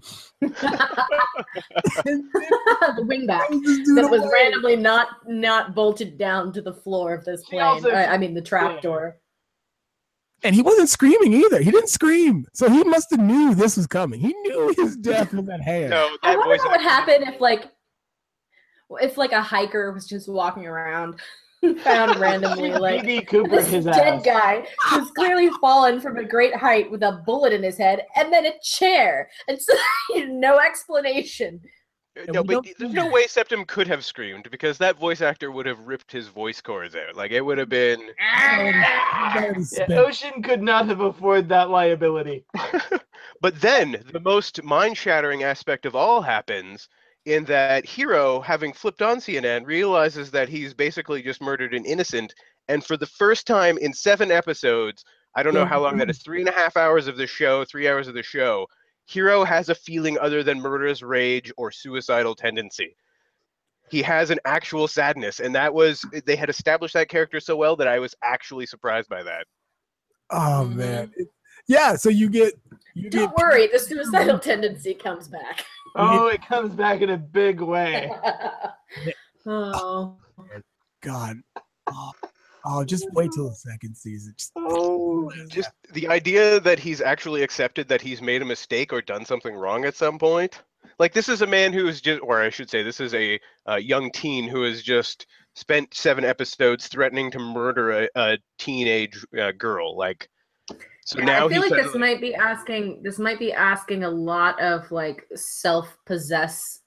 And then The wingback this dude that was away. randomly not bolted down to the floor of this She plane. also- I mean, the trapdoor. And he wasn't screaming either. He didn't scream. So he must have knew this was coming. He knew his death was at hand. No, I that wonder voice what would actor- happen if a hiker was just walking around, found randomly like BB Cooper this his dead ass. guy who's clearly fallen from a great height with a bullet in his head, and then a chair, and so no explanation. No, we but don't- there's no way Septim could have screamed because that voice actor would have ripped his voice cords out. Like it would have been. Yeah, Ocean could not have afforded that liability. But then the most mind-shattering aspect of all happens in that Hero, having flipped on CNN, realizes that he's basically just murdered an innocent, and for the first time in 7 episodes, I don't know how long that is, 3.5 hours of the show, 3 hours of the show, Hero has a feeling other than murderous rage or suicidal tendency. He has an actual sadness, and they had established that character so well that I was actually surprised by that. Oh man. Yeah, so you get Don't worry, the suicidal tendency comes back. Oh, it comes back in a big way. Oh. God. Oh, just wait till the second season. Just the idea that he's actually accepted that he's made a mistake or done something wrong at some point. Like, this is a man who is just, or I should say, this is a young teen who has just spent 7 episodes threatening to murder a teenage girl. Like, so Yeah, now I feel he's like this might be asking a lot of like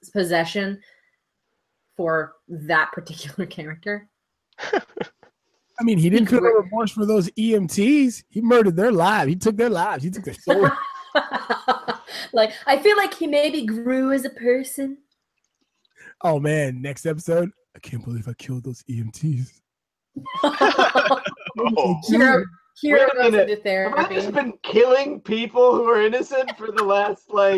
possession for that particular character. I mean, he didn't feel no grew- remorse for those EMTs. He murdered their lives. He took their lives. He took their soul. Like, I feel like he maybe grew as a person. Oh man, next episode. I can't believe I killed those EMTs. Oh. Hero Wait a goes minute. into Have I just therapy. been killing people who are innocent for the last like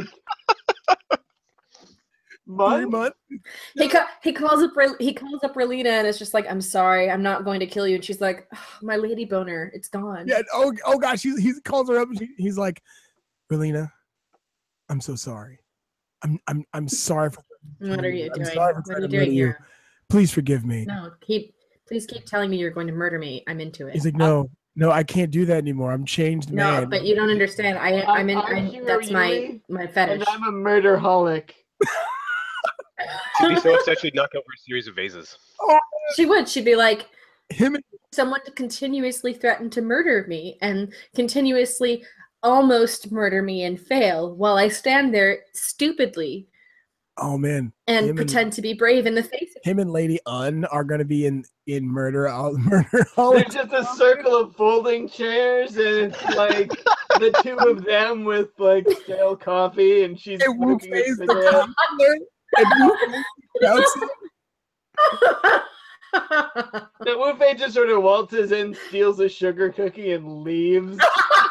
3 month? months. He calls up Relina and it's just like, I'm sorry, I'm not going to kill you. And she's like, "Oh, my lady boner, it's gone. Yeah. Oh gosh. He calls her up and he's like, Relina, I'm so sorry. I'm sorry for. What are you I'm doing? sorry for What trying are you to murder doing you. here? Please forgive me. No, please keep telling me you're going to murder me. I'm into it. He's like, no, I can't do that anymore. I'm changed No, man. but you don't understand. I'm that's my Yuri, fetish. And I'm a murderholic. She'd be so upset she'd knock over a series of vases. She'd be like, Him and someone continuously threatened to murder me and continuously almost murder me and fail while I stand there stupidly oh man, and him pretend to be brave in the face of him and Lady Un are gonna be in murder. Murder. There's just a circle of folding chairs, and it's like the two of them with like stale coffee, and she's And Wu smoking a Fei's the cigarette. counselor, and Wu Fei's the counselor. The Wu Fei just sort of waltzes in, steals a sugar cookie, and leaves.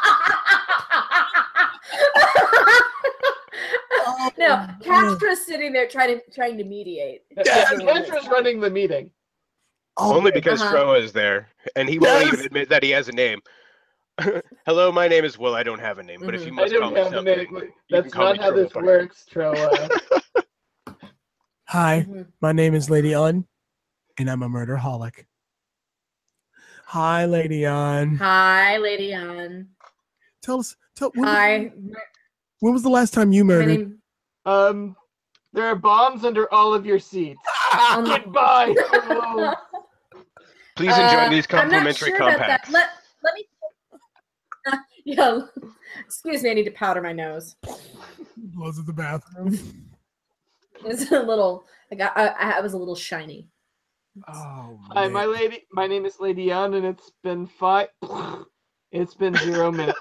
No, Castra's sitting there trying to mediate. Kentra's running the meeting. Only because Stroa is there, and he won't even admit that he has a name. Hello, my name is Will. I don't have a name, but if you I must call don't me have a something, name. you can That's call not me how this Troa. works, Troa. Hi, Mhm. my name is Lady Un, and I'm a murderholic. Hi, Lady Un. Hi, Lady Anne. Tell Hi. when was the last time you My murdered? name. There are bombs under all of your seats. Goodbye. Oh. Please enjoy these I'm not complimentary sure about that. compacts. Let me. Yeah. Excuse me. I need to powder my nose. Blows at the bathroom. It's a little. I was a little shiny. Oh, Hi, man. my name is Lady Ann, and it's been 0 minutes.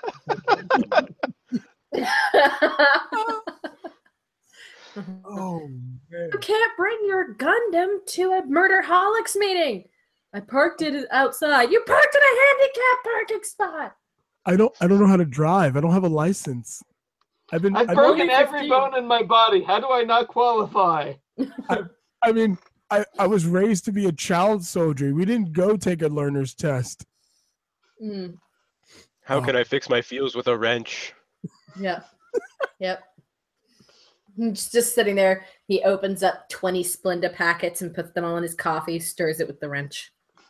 Oh man. You can't bring your Gundam to a Murderholics meeting. I parked it outside. You parked in a handicapped parking spot. I don't know how to drive. I don't have a license. I've broken only every 15. bone in my body. How do I not qualify? I mean, I was raised to be a child soldier. We didn't go take a learner's test. Mm, How can I fix my feels with a wrench? yep. Yep. He's just sitting there. He opens up 20 Splenda packets and puts them all in his coffee, stirs it with the wrench.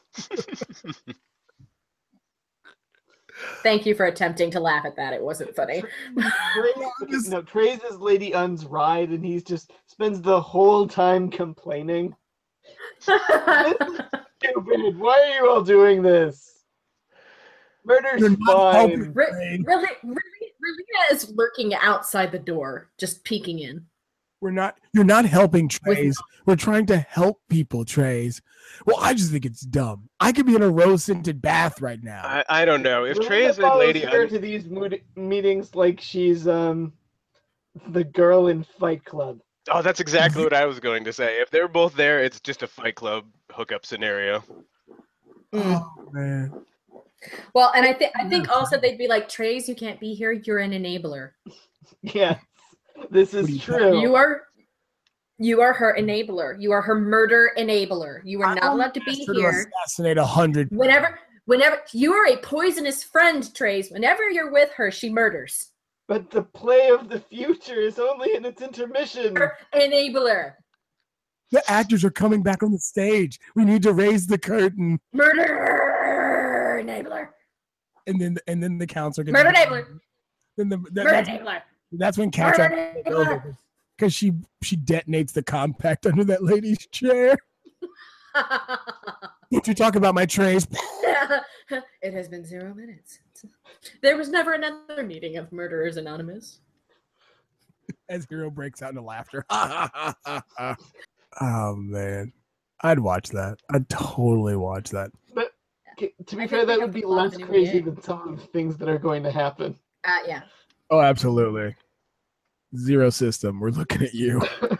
Thank you for attempting to laugh at that. It wasn't funny. Trey's is Lady Un's ride, and he's just spends the whole time complaining. Stupid. Why are you all doing this? Murder's You're not helping. fine. Really, Relina is lurking outside the door, just peeking in. You're not helping, Trays. We're trying to help people, Trays. Well, I just think it's dumb. I could be in a rose-scented bath right now. I don't know. If Relina Trey is a follows lady, her to these meetings like she's the girl in Fight Club. oh, that's exactly what I was going to say. If they're both there, it's just a Fight Club hookup scenario. Oh man. Well, and I think also they'd be like, Trays, you can't be here. You're an enabler. Yes, this What are is you true. You are her enabler. You are her murder enabler. You are not allowed to be Sort of here. assassinate 100. Whenever you are a poisonous friend, Trays. Whenever you're with her, she murders. But the play of the future is only in its intermission. Her enabler. The actors are coming back on the stage. We need to raise the curtain. Murder enabler. And then the counselor gets Murder enabler. Then Murder enabler. that's when Murder Catra enabler. because she detonates the compact under that lady's chair. Don't you talk about my trays? It has been 0 minutes. There was never another meeting of Murderers Anonymous. As Hero breaks out into laughter. Oh man, I'd watch that. I'd totally watch that. But To be I fair, think we that have would be to plot less the new crazy game. than some of the things that are going to happen. Yeah. Oh, absolutely. Zero System. We're looking at you.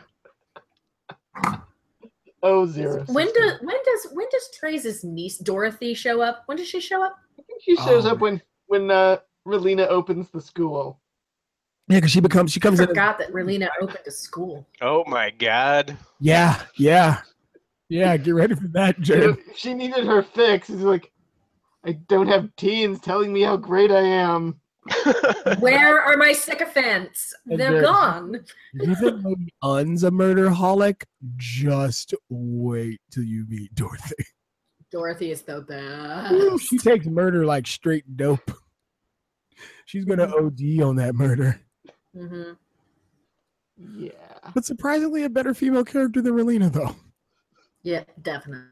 Oh, Zero. When System. does Trace's niece Dorothy show up? When does she show up? I think she shows Oh, up when Relina opens the school. Yeah, because she I comes in. forgot that Relina opened a school. Oh my god. Yeah. Get ready for that, You Jared. know, she needed her fix. It's like, I don't have teens telling me how great I am. Where are my sycophants? They're Jared. gone. You think Lady Un's a murderholic? Just wait till you meet Dorothy. Dorothy is the Ooh, best. she takes murder like straight dope. She's gonna OD on that murder. Mm-hmm. Yeah. But surprisingly, a better female character than Relina, though. Yeah, definitely.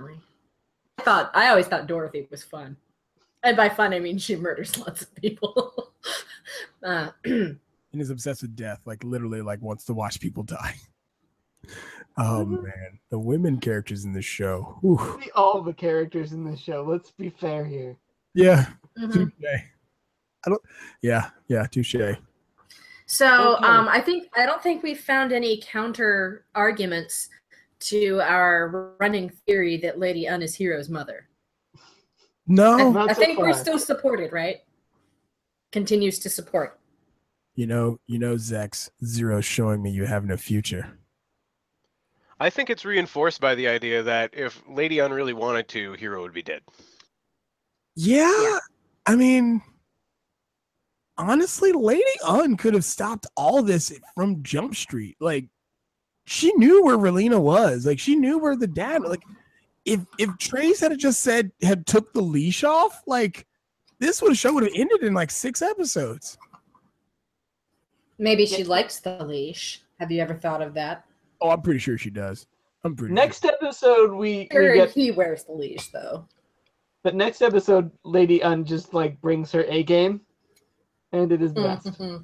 I always thought Dorothy was fun. And by fun, I mean she murders lots of people. And is obsessed with death, like literally, like wants to watch people die. Oh man, the women characters in this show. Whew. All the characters in this show. Let's be fair here. Yeah, Mhm. touche. Touche. So Okay. I don't think we found any counter arguments to our running theory that Lady Un is Hero's mother. No, Not I so think we're far. still supported, right? Continues to support. you know, Zex, Zero's showing me you have no future. I think it's reinforced by the idea that if Lady Un really wanted to, Hero would be dead. Yeah. I mean, honestly, Lady Un could have stopped all this from Jump Street. Like, she knew where Relina was. Like, she knew where the dad. Like, if Trace had took the leash off, like, this show would have ended in like 6 episodes. Maybe she likes the leash. Have you ever thought of that? Oh, I'm pretty sure she does. I'm pretty Next episode, we Sure, get. he wears the leash though. But next episode, Lady Un just like brings her A game, and it is best. Mhm.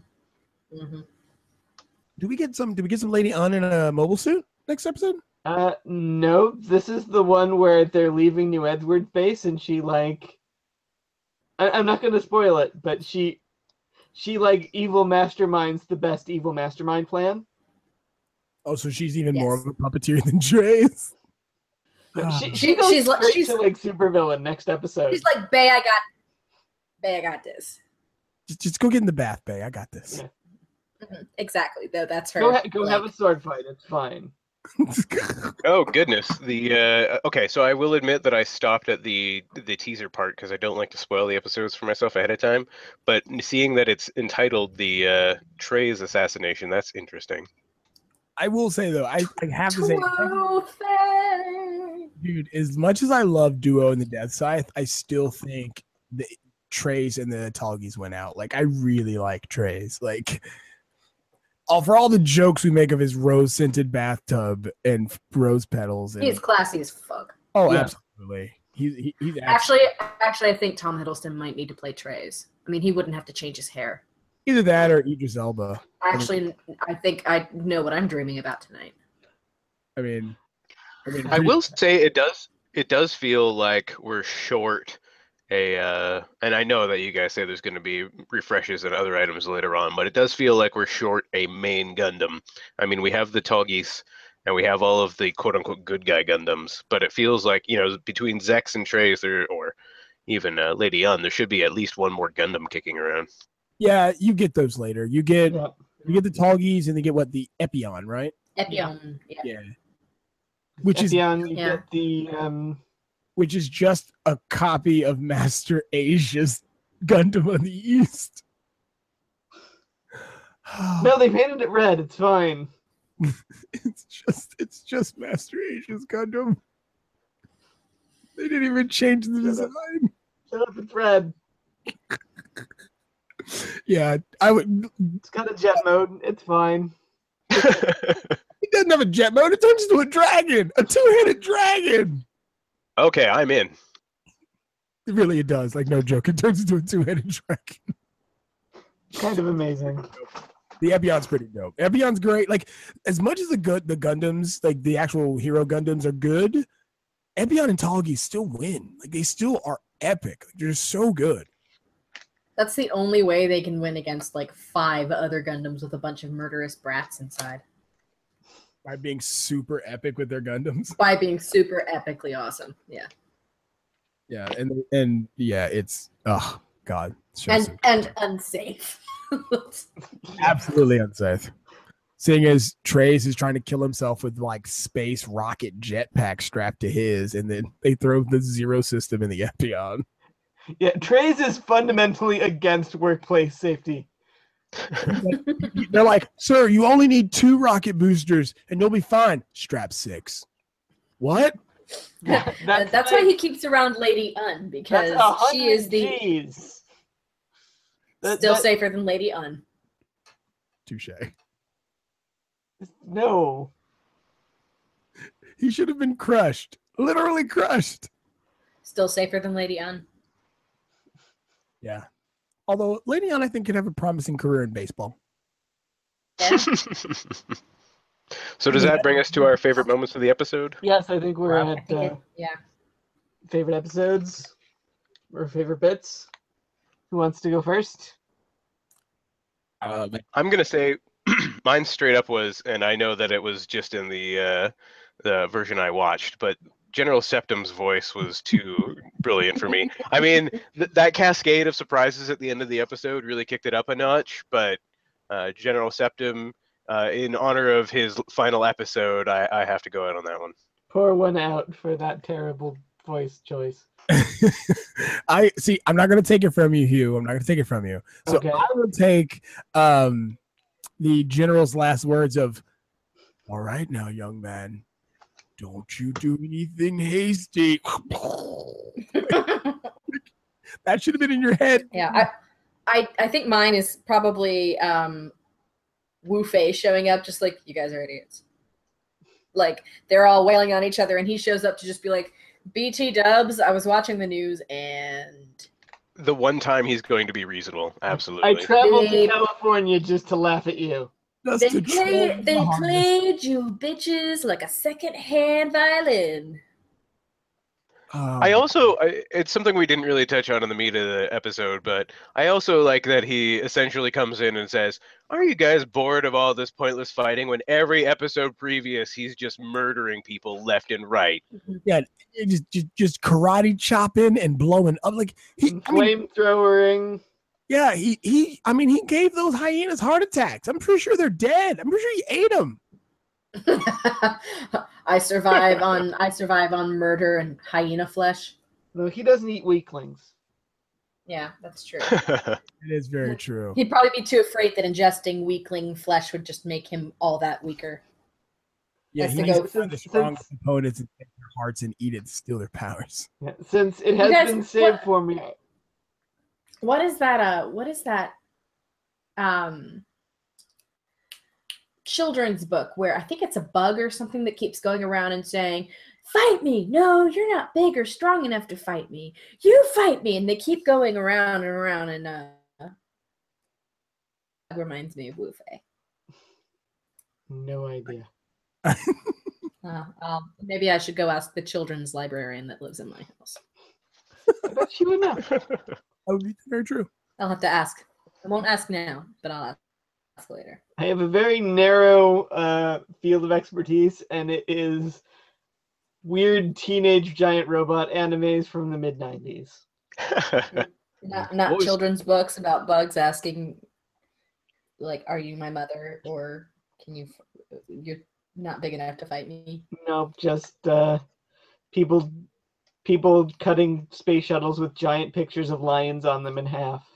Do we get some Lady Un in a mobile suit next episode? No, this is the one where they're leaving New Edward base, and she like. I'm not gonna spoil it, but she like evil masterminds the best evil mastermind plan. Oh, so she's even more Yes. of a puppeteer than Trace. She goes she's like- straight she's- to like supervillain next episode. She's like, Bay, I got this. Just go get in the bath, Bay. I got this. Yeah. Mhm. Exactly. Though that's her. Go have a sword fight. It's fine. Oh goodness. Okay, so I will admit that I stopped at the teaser part because I don't like to spoil the episodes for myself ahead of time. But seeing that it's entitled the Trey's assassination, that's interesting. I will say though, I have to say, Twofang. dude, as much as I love Duo and the Death Scythe, I still think the Trace and the Talgies went out. Like, I really like Trace. Like, for all the jokes we make of his rose-scented bathtub and rose petals. And, He's classy as fuck. oh, Yeah. absolutely. He's Actually, I think Tom Hiddleston might need to play Trace. I mean, he wouldn't have to change his hair. either that or Idris Elba. Actually, I think I know what I'm dreaming about tonight. I mean, I will say it does feel like we're short and I know that you guys say there's going to be refreshes and other items later on, but it does feel like we're short a main Gundam. I mean, we have the Talgies and we have all of the quote-unquote good guy Gundams, but it feels like, between Zex and Trace or even Lady Un, there should be at least one more Gundam kicking around. yeah, you get those later. You get Yeah. the Talgies and they get the Epion, right? Epion. Yeah. Yeah. Which is Epion, you Yeah. get the which is just a copy of Master Asia's Gundam of the East. No, they painted it red. It's fine. it's just Master Asia's Gundam. They didn't even change the Shut up. design. Shut up, it's red. Yeah, I would. It's got a jet mode. It's fine. It doesn't have a jet mode. It turns into a dragon, a 2-headed dragon. Okay, I'm in. It does. Like, no joke. It turns into a 2-headed dragon. Kind of amazing. The Epion's pretty dope. Epion's great. Like, as much as the Gundams, like the actual hero Gundams, are good, Epion and Talgi still win. Like, they still are epic. They're so good. That's the only way they can win against like 5 other Gundams with a bunch of murderous brats inside. By being super epic with their Gundams. By being super epically awesome. Yeah. Yeah, and yeah, it's oh god. And unsafe. Absolutely unsafe. Seeing as Trace is trying to kill himself with like space rocket jetpack strapped to his, and then they throw the Zero system in the Epion. Yeah, Trace is fundamentally against workplace safety. They're like, sir, you only need 2 rocket boosters and you'll be fine. Strap 6. What? Yeah, that's why he keeps around Lady Un, because she is the Gs. still safer than Lady Un. Touche. No. He should have been crushed. Literally crushed. Still safer than Lady Un. Yeah. Although Lady Un, I think, could have a promising career in baseball. Yeah. So does that bring us to our favorite moments of the episode? Yes, I think we're I at think yeah. favorite episodes or favorite bits. Who wants to go first? I'm gonna say mine straight up was, and I know that it was just in the version I watched, but General Septim's voice was too brilliant for me. I mean, that cascade of surprises at the end of the episode really kicked it up a notch, but General Septim, in honor of his final episode, I have to go out on that one. Pour one out for that terrible voice choice. I'm not going to take it from you, Hugh. I'm not going to take it from you. So Okay. I will take the general's last words of, all right now, young man, don't you do anything hasty. That should have been in your head. Yeah, I think mine is probably Wu Fei showing up just like, you guys are idiots. Like, they're all wailing on each other, and he shows up to just be like, BT dubs, I was watching the news, and... The one time he's going to be reasonable, absolutely. I traveled to California just to laugh at you. They played you bitches like a second-hand violin. It's something we didn't really touch on in the meat of the episode, but I also like that he essentially comes in and says, are you guys bored of all this pointless fighting, when every episode previous he's just murdering people left and right? Yeah, just karate chopping and blowing up. Like Flamethrowering. Yeah, he gave those hyenas heart attacks. I'm pretty sure they're dead. I'm pretty sure he ate them. I survive on murder and hyena flesh. No, he doesn't eat weaklings. Yeah, that's true. It is very true. He'd probably be too afraid that ingesting weakling flesh would just make him all that weaker. Yeah, he needs to find the strongest opponents and take their hearts and eat it to steal their powers. Yeah, since it has been saved for me. What is that? Children's book where I think it's a bug or something that keeps going around and saying, fight me. No, you're not big or strong enough to fight me. You fight me. And they keep going around and around. And that reminds me of Wu Fei. No idea. Maybe I should go ask the children's librarian that lives in my house. I bet she would know. That would be very true. I'll have to ask. I won't ask now, but I'll ask later. I have a very narrow field of expertise, and it is weird teenage giant robot animes from the mid-90s. Not children's books about bugs asking, like, are you my mother, or you're not big enough to fight me? No, just people cutting space shuttles with giant pictures of lions on them in half.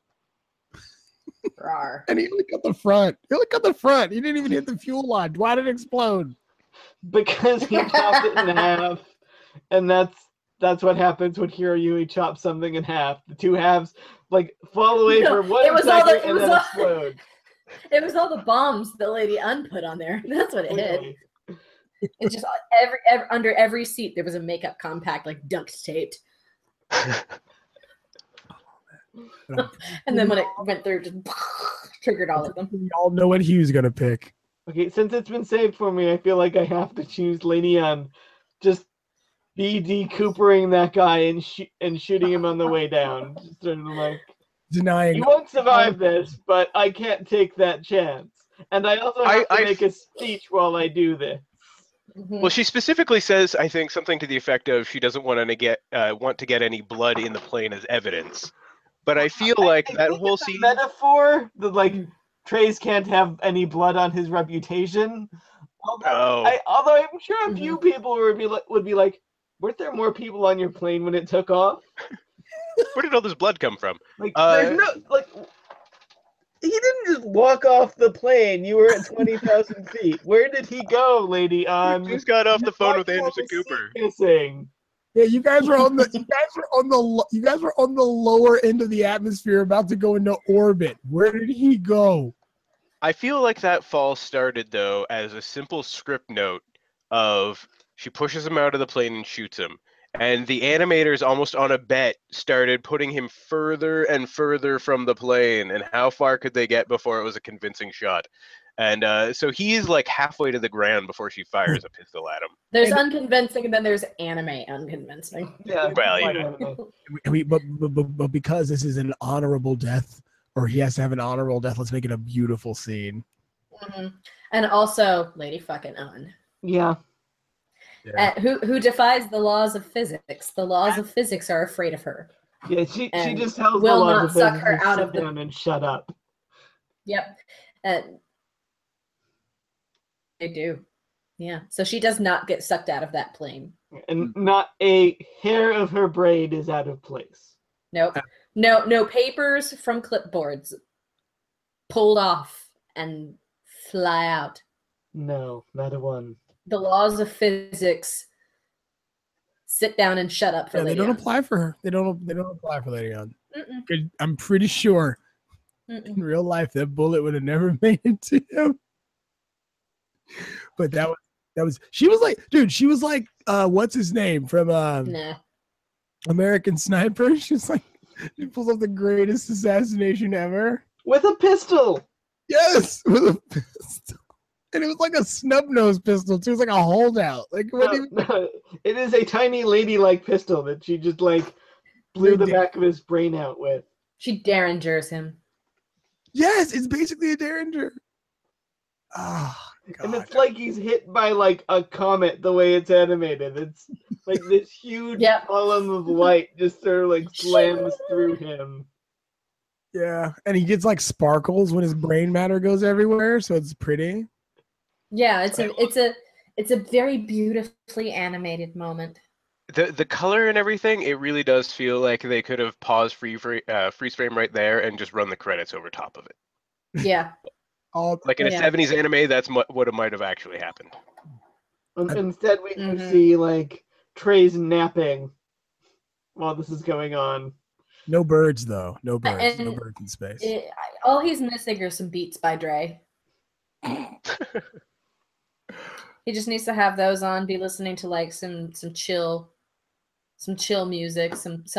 Rawr. And he only cut the front. He didn't even hit the fuel line. Why did it explode? Because he chopped it in half, and that's what happens when Hiro Yui chops something in half. The two halves fall away for 1 second and then explode. It was all the bombs that Lady Un put on there. That's what it hit. It's just under every seat there was a makeup compact duct taped. And then when it went through, just triggered all of them. We all know what Hugh's gonna pick. Okay, since it's been saved for me, I feel like I have to choose Lady Un. Just BD Coopering that guy and shooting him on the way down. Just sort of like, Denying. you won't survive this, but I can't take that chance. And I also have to make a speech while I do this. Well, she specifically says, I think, something to the effect of she doesn't want to get any blood in the plane as evidence. But I feel like that whole scene metaphor that like Trace can't have any blood on his reputation. Although I'm sure a few people would be like, weren't there more people on your plane when it took off? Where did all this blood come from? Like, there's no like. He didn't just walk off the plane. You were at 20,000 feet. Where did he go, Lady An? He just got off the phone with Anderson Cooper. Missing. Yeah, you guys were on the lower end of the atmosphere, about to go into orbit. Where did he go? I feel like that fall started though as a simple script note of she pushes him out of the plane and shoots him. And the animators, almost on a bet, started putting him further and further from the plane. And how far could they get before it was a convincing shot? And so he's like halfway to the ground before she fires a pistol at him. There's unconvincing, and then there's anime unconvincing. Yeah. Well, yeah. But because this is an honorable death, or he has to have an honorable death, let's make it a beautiful scene. Mm-hmm. And also, Lady fucking An. Yeah. Yeah. Who defies the laws of physics? The laws of physics are afraid of her. Yeah, she just tells will the laws not of suck physics her to out sit of the. down and shut up. Yep, they do. Yeah, so she does not get sucked out of that plane. And not a hair of her braid is out of place. Nope. No papers from clipboards pulled off and fly out. No, not a one. The laws of physics sit down and shut up for Lady They don't An. apply for her. They don't apply for Lady An. I'm pretty sure in real life that bullet would have never made it to him. But that was she was like what's his name from American Sniper? She pulls off the greatest assassination ever. With a pistol. Yes, with a pistol. And it was like a snub-nosed pistol, too. It was like a holdout. Like, No, it is a tiny ladylike pistol that she just, like, blew the back of his brain out with. She Derringers him. Yes, it's basically a Derringer. Oh, God. And it's like he's hit by, like, a comet the way it's animated. It's like this huge column of light just sort of, like, slams through him. Yeah, and he gets, like, sparkles when his brain matter goes everywhere, so it's pretty. Yeah, it's a very beautifully animated moment. The color and everything, it really does feel like they could have paused freeze frame right there and just run the credits over top of it. Yeah. Like in a 70s anime, that's what it might have actually happened. Instead, we can see like Trey's napping while this is going on. No birds, though. No birds. No birds in space. All he's missing are some beats by Dre. He just needs to have those on, be listening to like some chill music,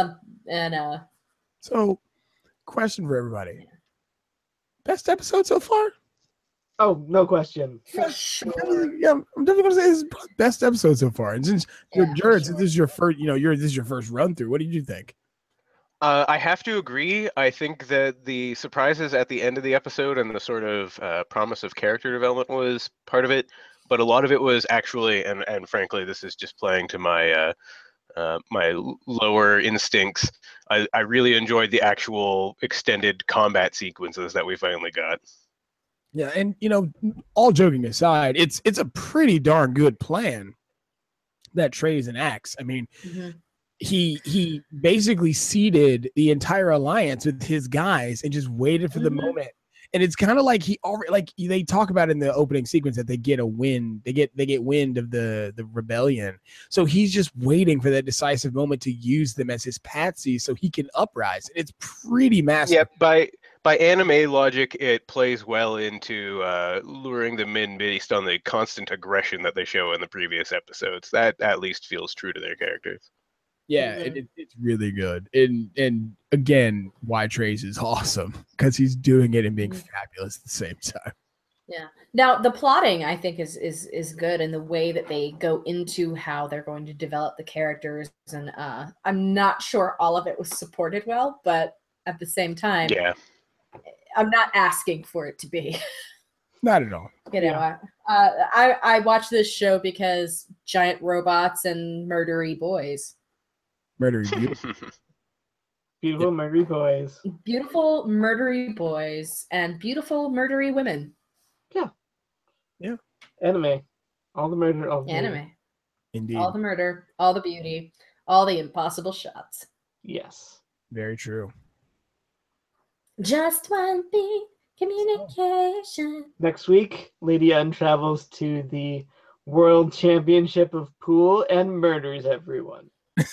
So, question for everybody. Best episode so far? Oh, no question. For sure. I'm definitely gonna say this is best episode so far. And since Jared, since this is your first, this is your first run through, what did you think? I have to agree. I think that the surprises at the end of the episode and the sort of promise of character development was part of it, but a lot of it was actually, and frankly, this is just playing to my my lower instincts. I really enjoyed the actual extended combat sequences that we finally got. Yeah, and all joking aside, it's a pretty darn good plan that Trey's enacts. I mean, he basically seeded the entire alliance with his guys and just waited for the moment. And it's kind of like he already, like they talk about in the opening sequence that they get a wind, they get wind of the rebellion. So he's just waiting for that decisive moment to use them as his patsies so he can uprise. And it's pretty massive. Yeah, by anime logic, it plays well into luring them in based on the constant aggression that they show in the previous episodes. That at least feels true to their characters. Yeah, it's really good. And again, why Trace is awesome because he's doing it and being fabulous at the same time. Now the plotting I think is good, and the way that they go into how they're going to develop the characters, and I'm not sure all of it was supported well, but at the same time, Yeah. I'm not asking for it to be. Not at all. You know, I watch this show because giant robots and murdery boys. Murdery beautiful. Beautiful murdery boys. Beautiful murdery boys and beautiful murdery women. Anime. All the murder. All the Anime. murder. Indeed. All the murder, all the beauty, all the impossible shots. Yes. Very true. Just one thing, communication. Next week, Lady Unn travels to the World Championship of Pool and murders everyone.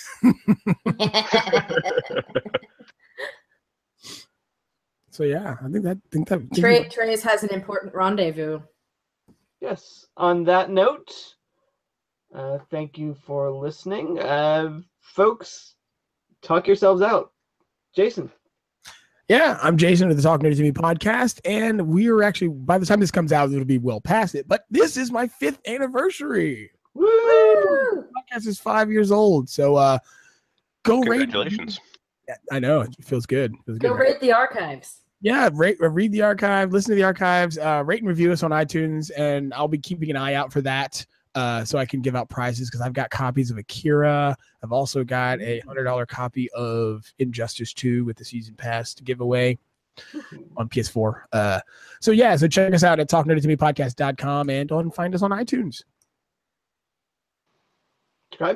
So yeah, I think that Trace has an important rendezvous. Yes. On that note, thank you for listening. Folks, talk yourselves out. Jason. Yeah, I'm Jason of the Talk Nerdy to Me podcast, and we are actually, by the time this comes out, it'll be well past it, but this is my 5th anniversary. Woo! The podcast is 5 years old, so go rate. Congratulations. Yeah, I know, it feels good. Go rate the archives. Yeah, read the archive, listen to the archives, rate and review us on iTunes, and I'll be keeping an eye out for that so I can give out prizes because I've got copies of Akira. I've also got a $100 copy of Injustice 2 with the season pass to give away on PS4. So check us out at talknerdytomepodcast.com and find us on iTunes. Scribe?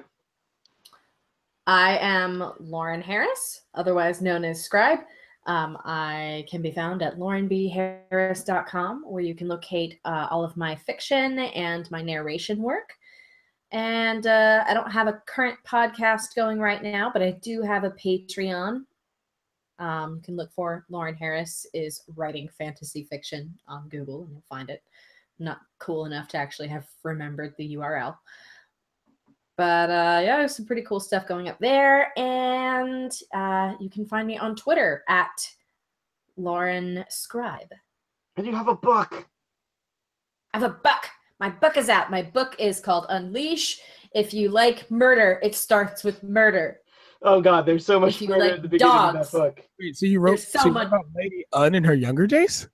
I am Lauren Harris, otherwise known as Scribe. I can be found at laurenbharris.com, where you can locate all of my fiction and my narration work. And I don't have a current podcast going right now, but I do have a Patreon. You can look for Lauren Harris is writing fantasy fiction on Google, and you'll find it. I'm not cool enough to actually have remembered the URL. But there's some pretty cool stuff going up there. And you can find me on Twitter at Lauren Scribe. And you have a book. I have a book. My book is out. My book is called Unleash. If you like murder, it starts with murder. Oh God, there's so much If you murder like at the beginning dogs. of that book. Wait, so you wrote There's so much- about Lady Unn in her younger days?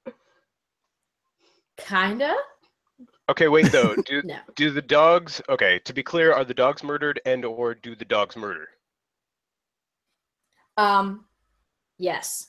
Kinda. Okay, wait though. No. Do the dogs? Okay, to be clear, are the dogs murdered and/or do the dogs murder? Yes.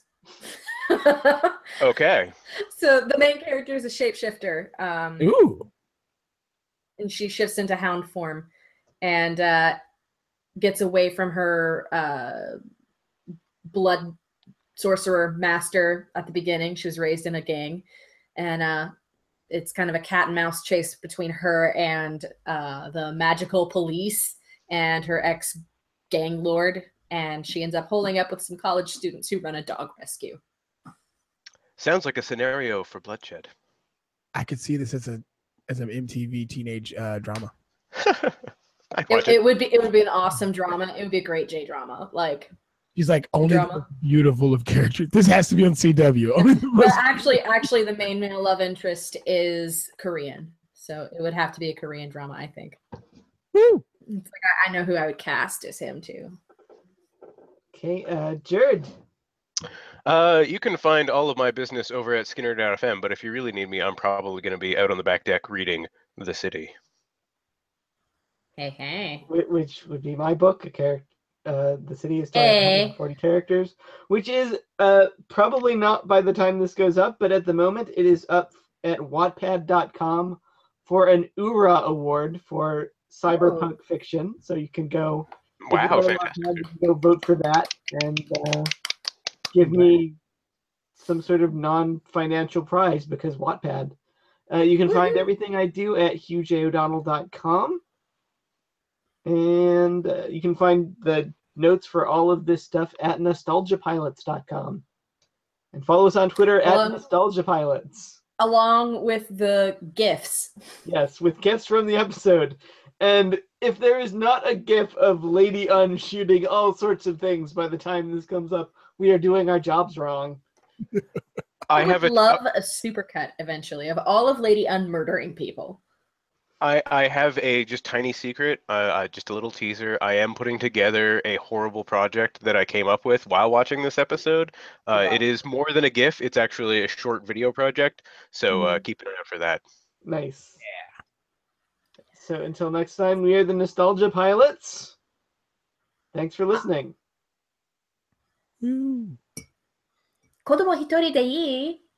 Okay. So the main character is a shapeshifter. Ooh. And she shifts into hound form and gets away from her blood sorcerer master at the beginning. She was raised in a gang, and it's kind of a cat and mouse chase between her and the magical police and her ex-gang lord, and she ends up holding up with some college students who run a dog rescue. Sounds like a scenario for bloodshed. I could see this as an MTV teenage drama. I'd watch it. It would be an awesome drama. It would be a great J drama. Like, He's like, only the Drama. most beautiful of characters. This has to be on CW. Only the well, most- actually, the main male love interest is Korean, so it would have to be a Korean drama, I think. Woo. It's like I know who I would cast as him too. Okay, Jared. You can find all of my business over at Skinner.fm, but if you really need me, I'm probably going to be out on the back deck reading The City. Hey. Which would be my book, a character. The City is Hey. 40 characters, which is probably not by the time this goes up, but at the moment it is up at Wattpad.com for an URA award for cyberpunk fiction. So you can go. if you Wow, go to fantastic. Wattpad, you can go vote for that and give me some sort of non-financial prize because Wattpad. You can find everything I do at hughjodonnell.com. And you can find the notes for all of this stuff at nostalgiapilots.com. And follow us on Twitter at nostalgiapilots. Along with the gifts. Yes, with gifts from the episode. And if there is not a gif of Lady Unn shooting all sorts of things by the time this comes up, we are doing our jobs wrong. I would have a love a supercut eventually of all of Lady Unn murdering people. I have a just tiny secret, just a little teaser. I am putting together a horrible project that I came up with while watching this episode. It is more than a GIF. It's actually a short video project. So keep an eye out for that. Nice. Yeah. So until next time, we are the Nostalgia Pilots. Thanks for listening. 子供一人でいい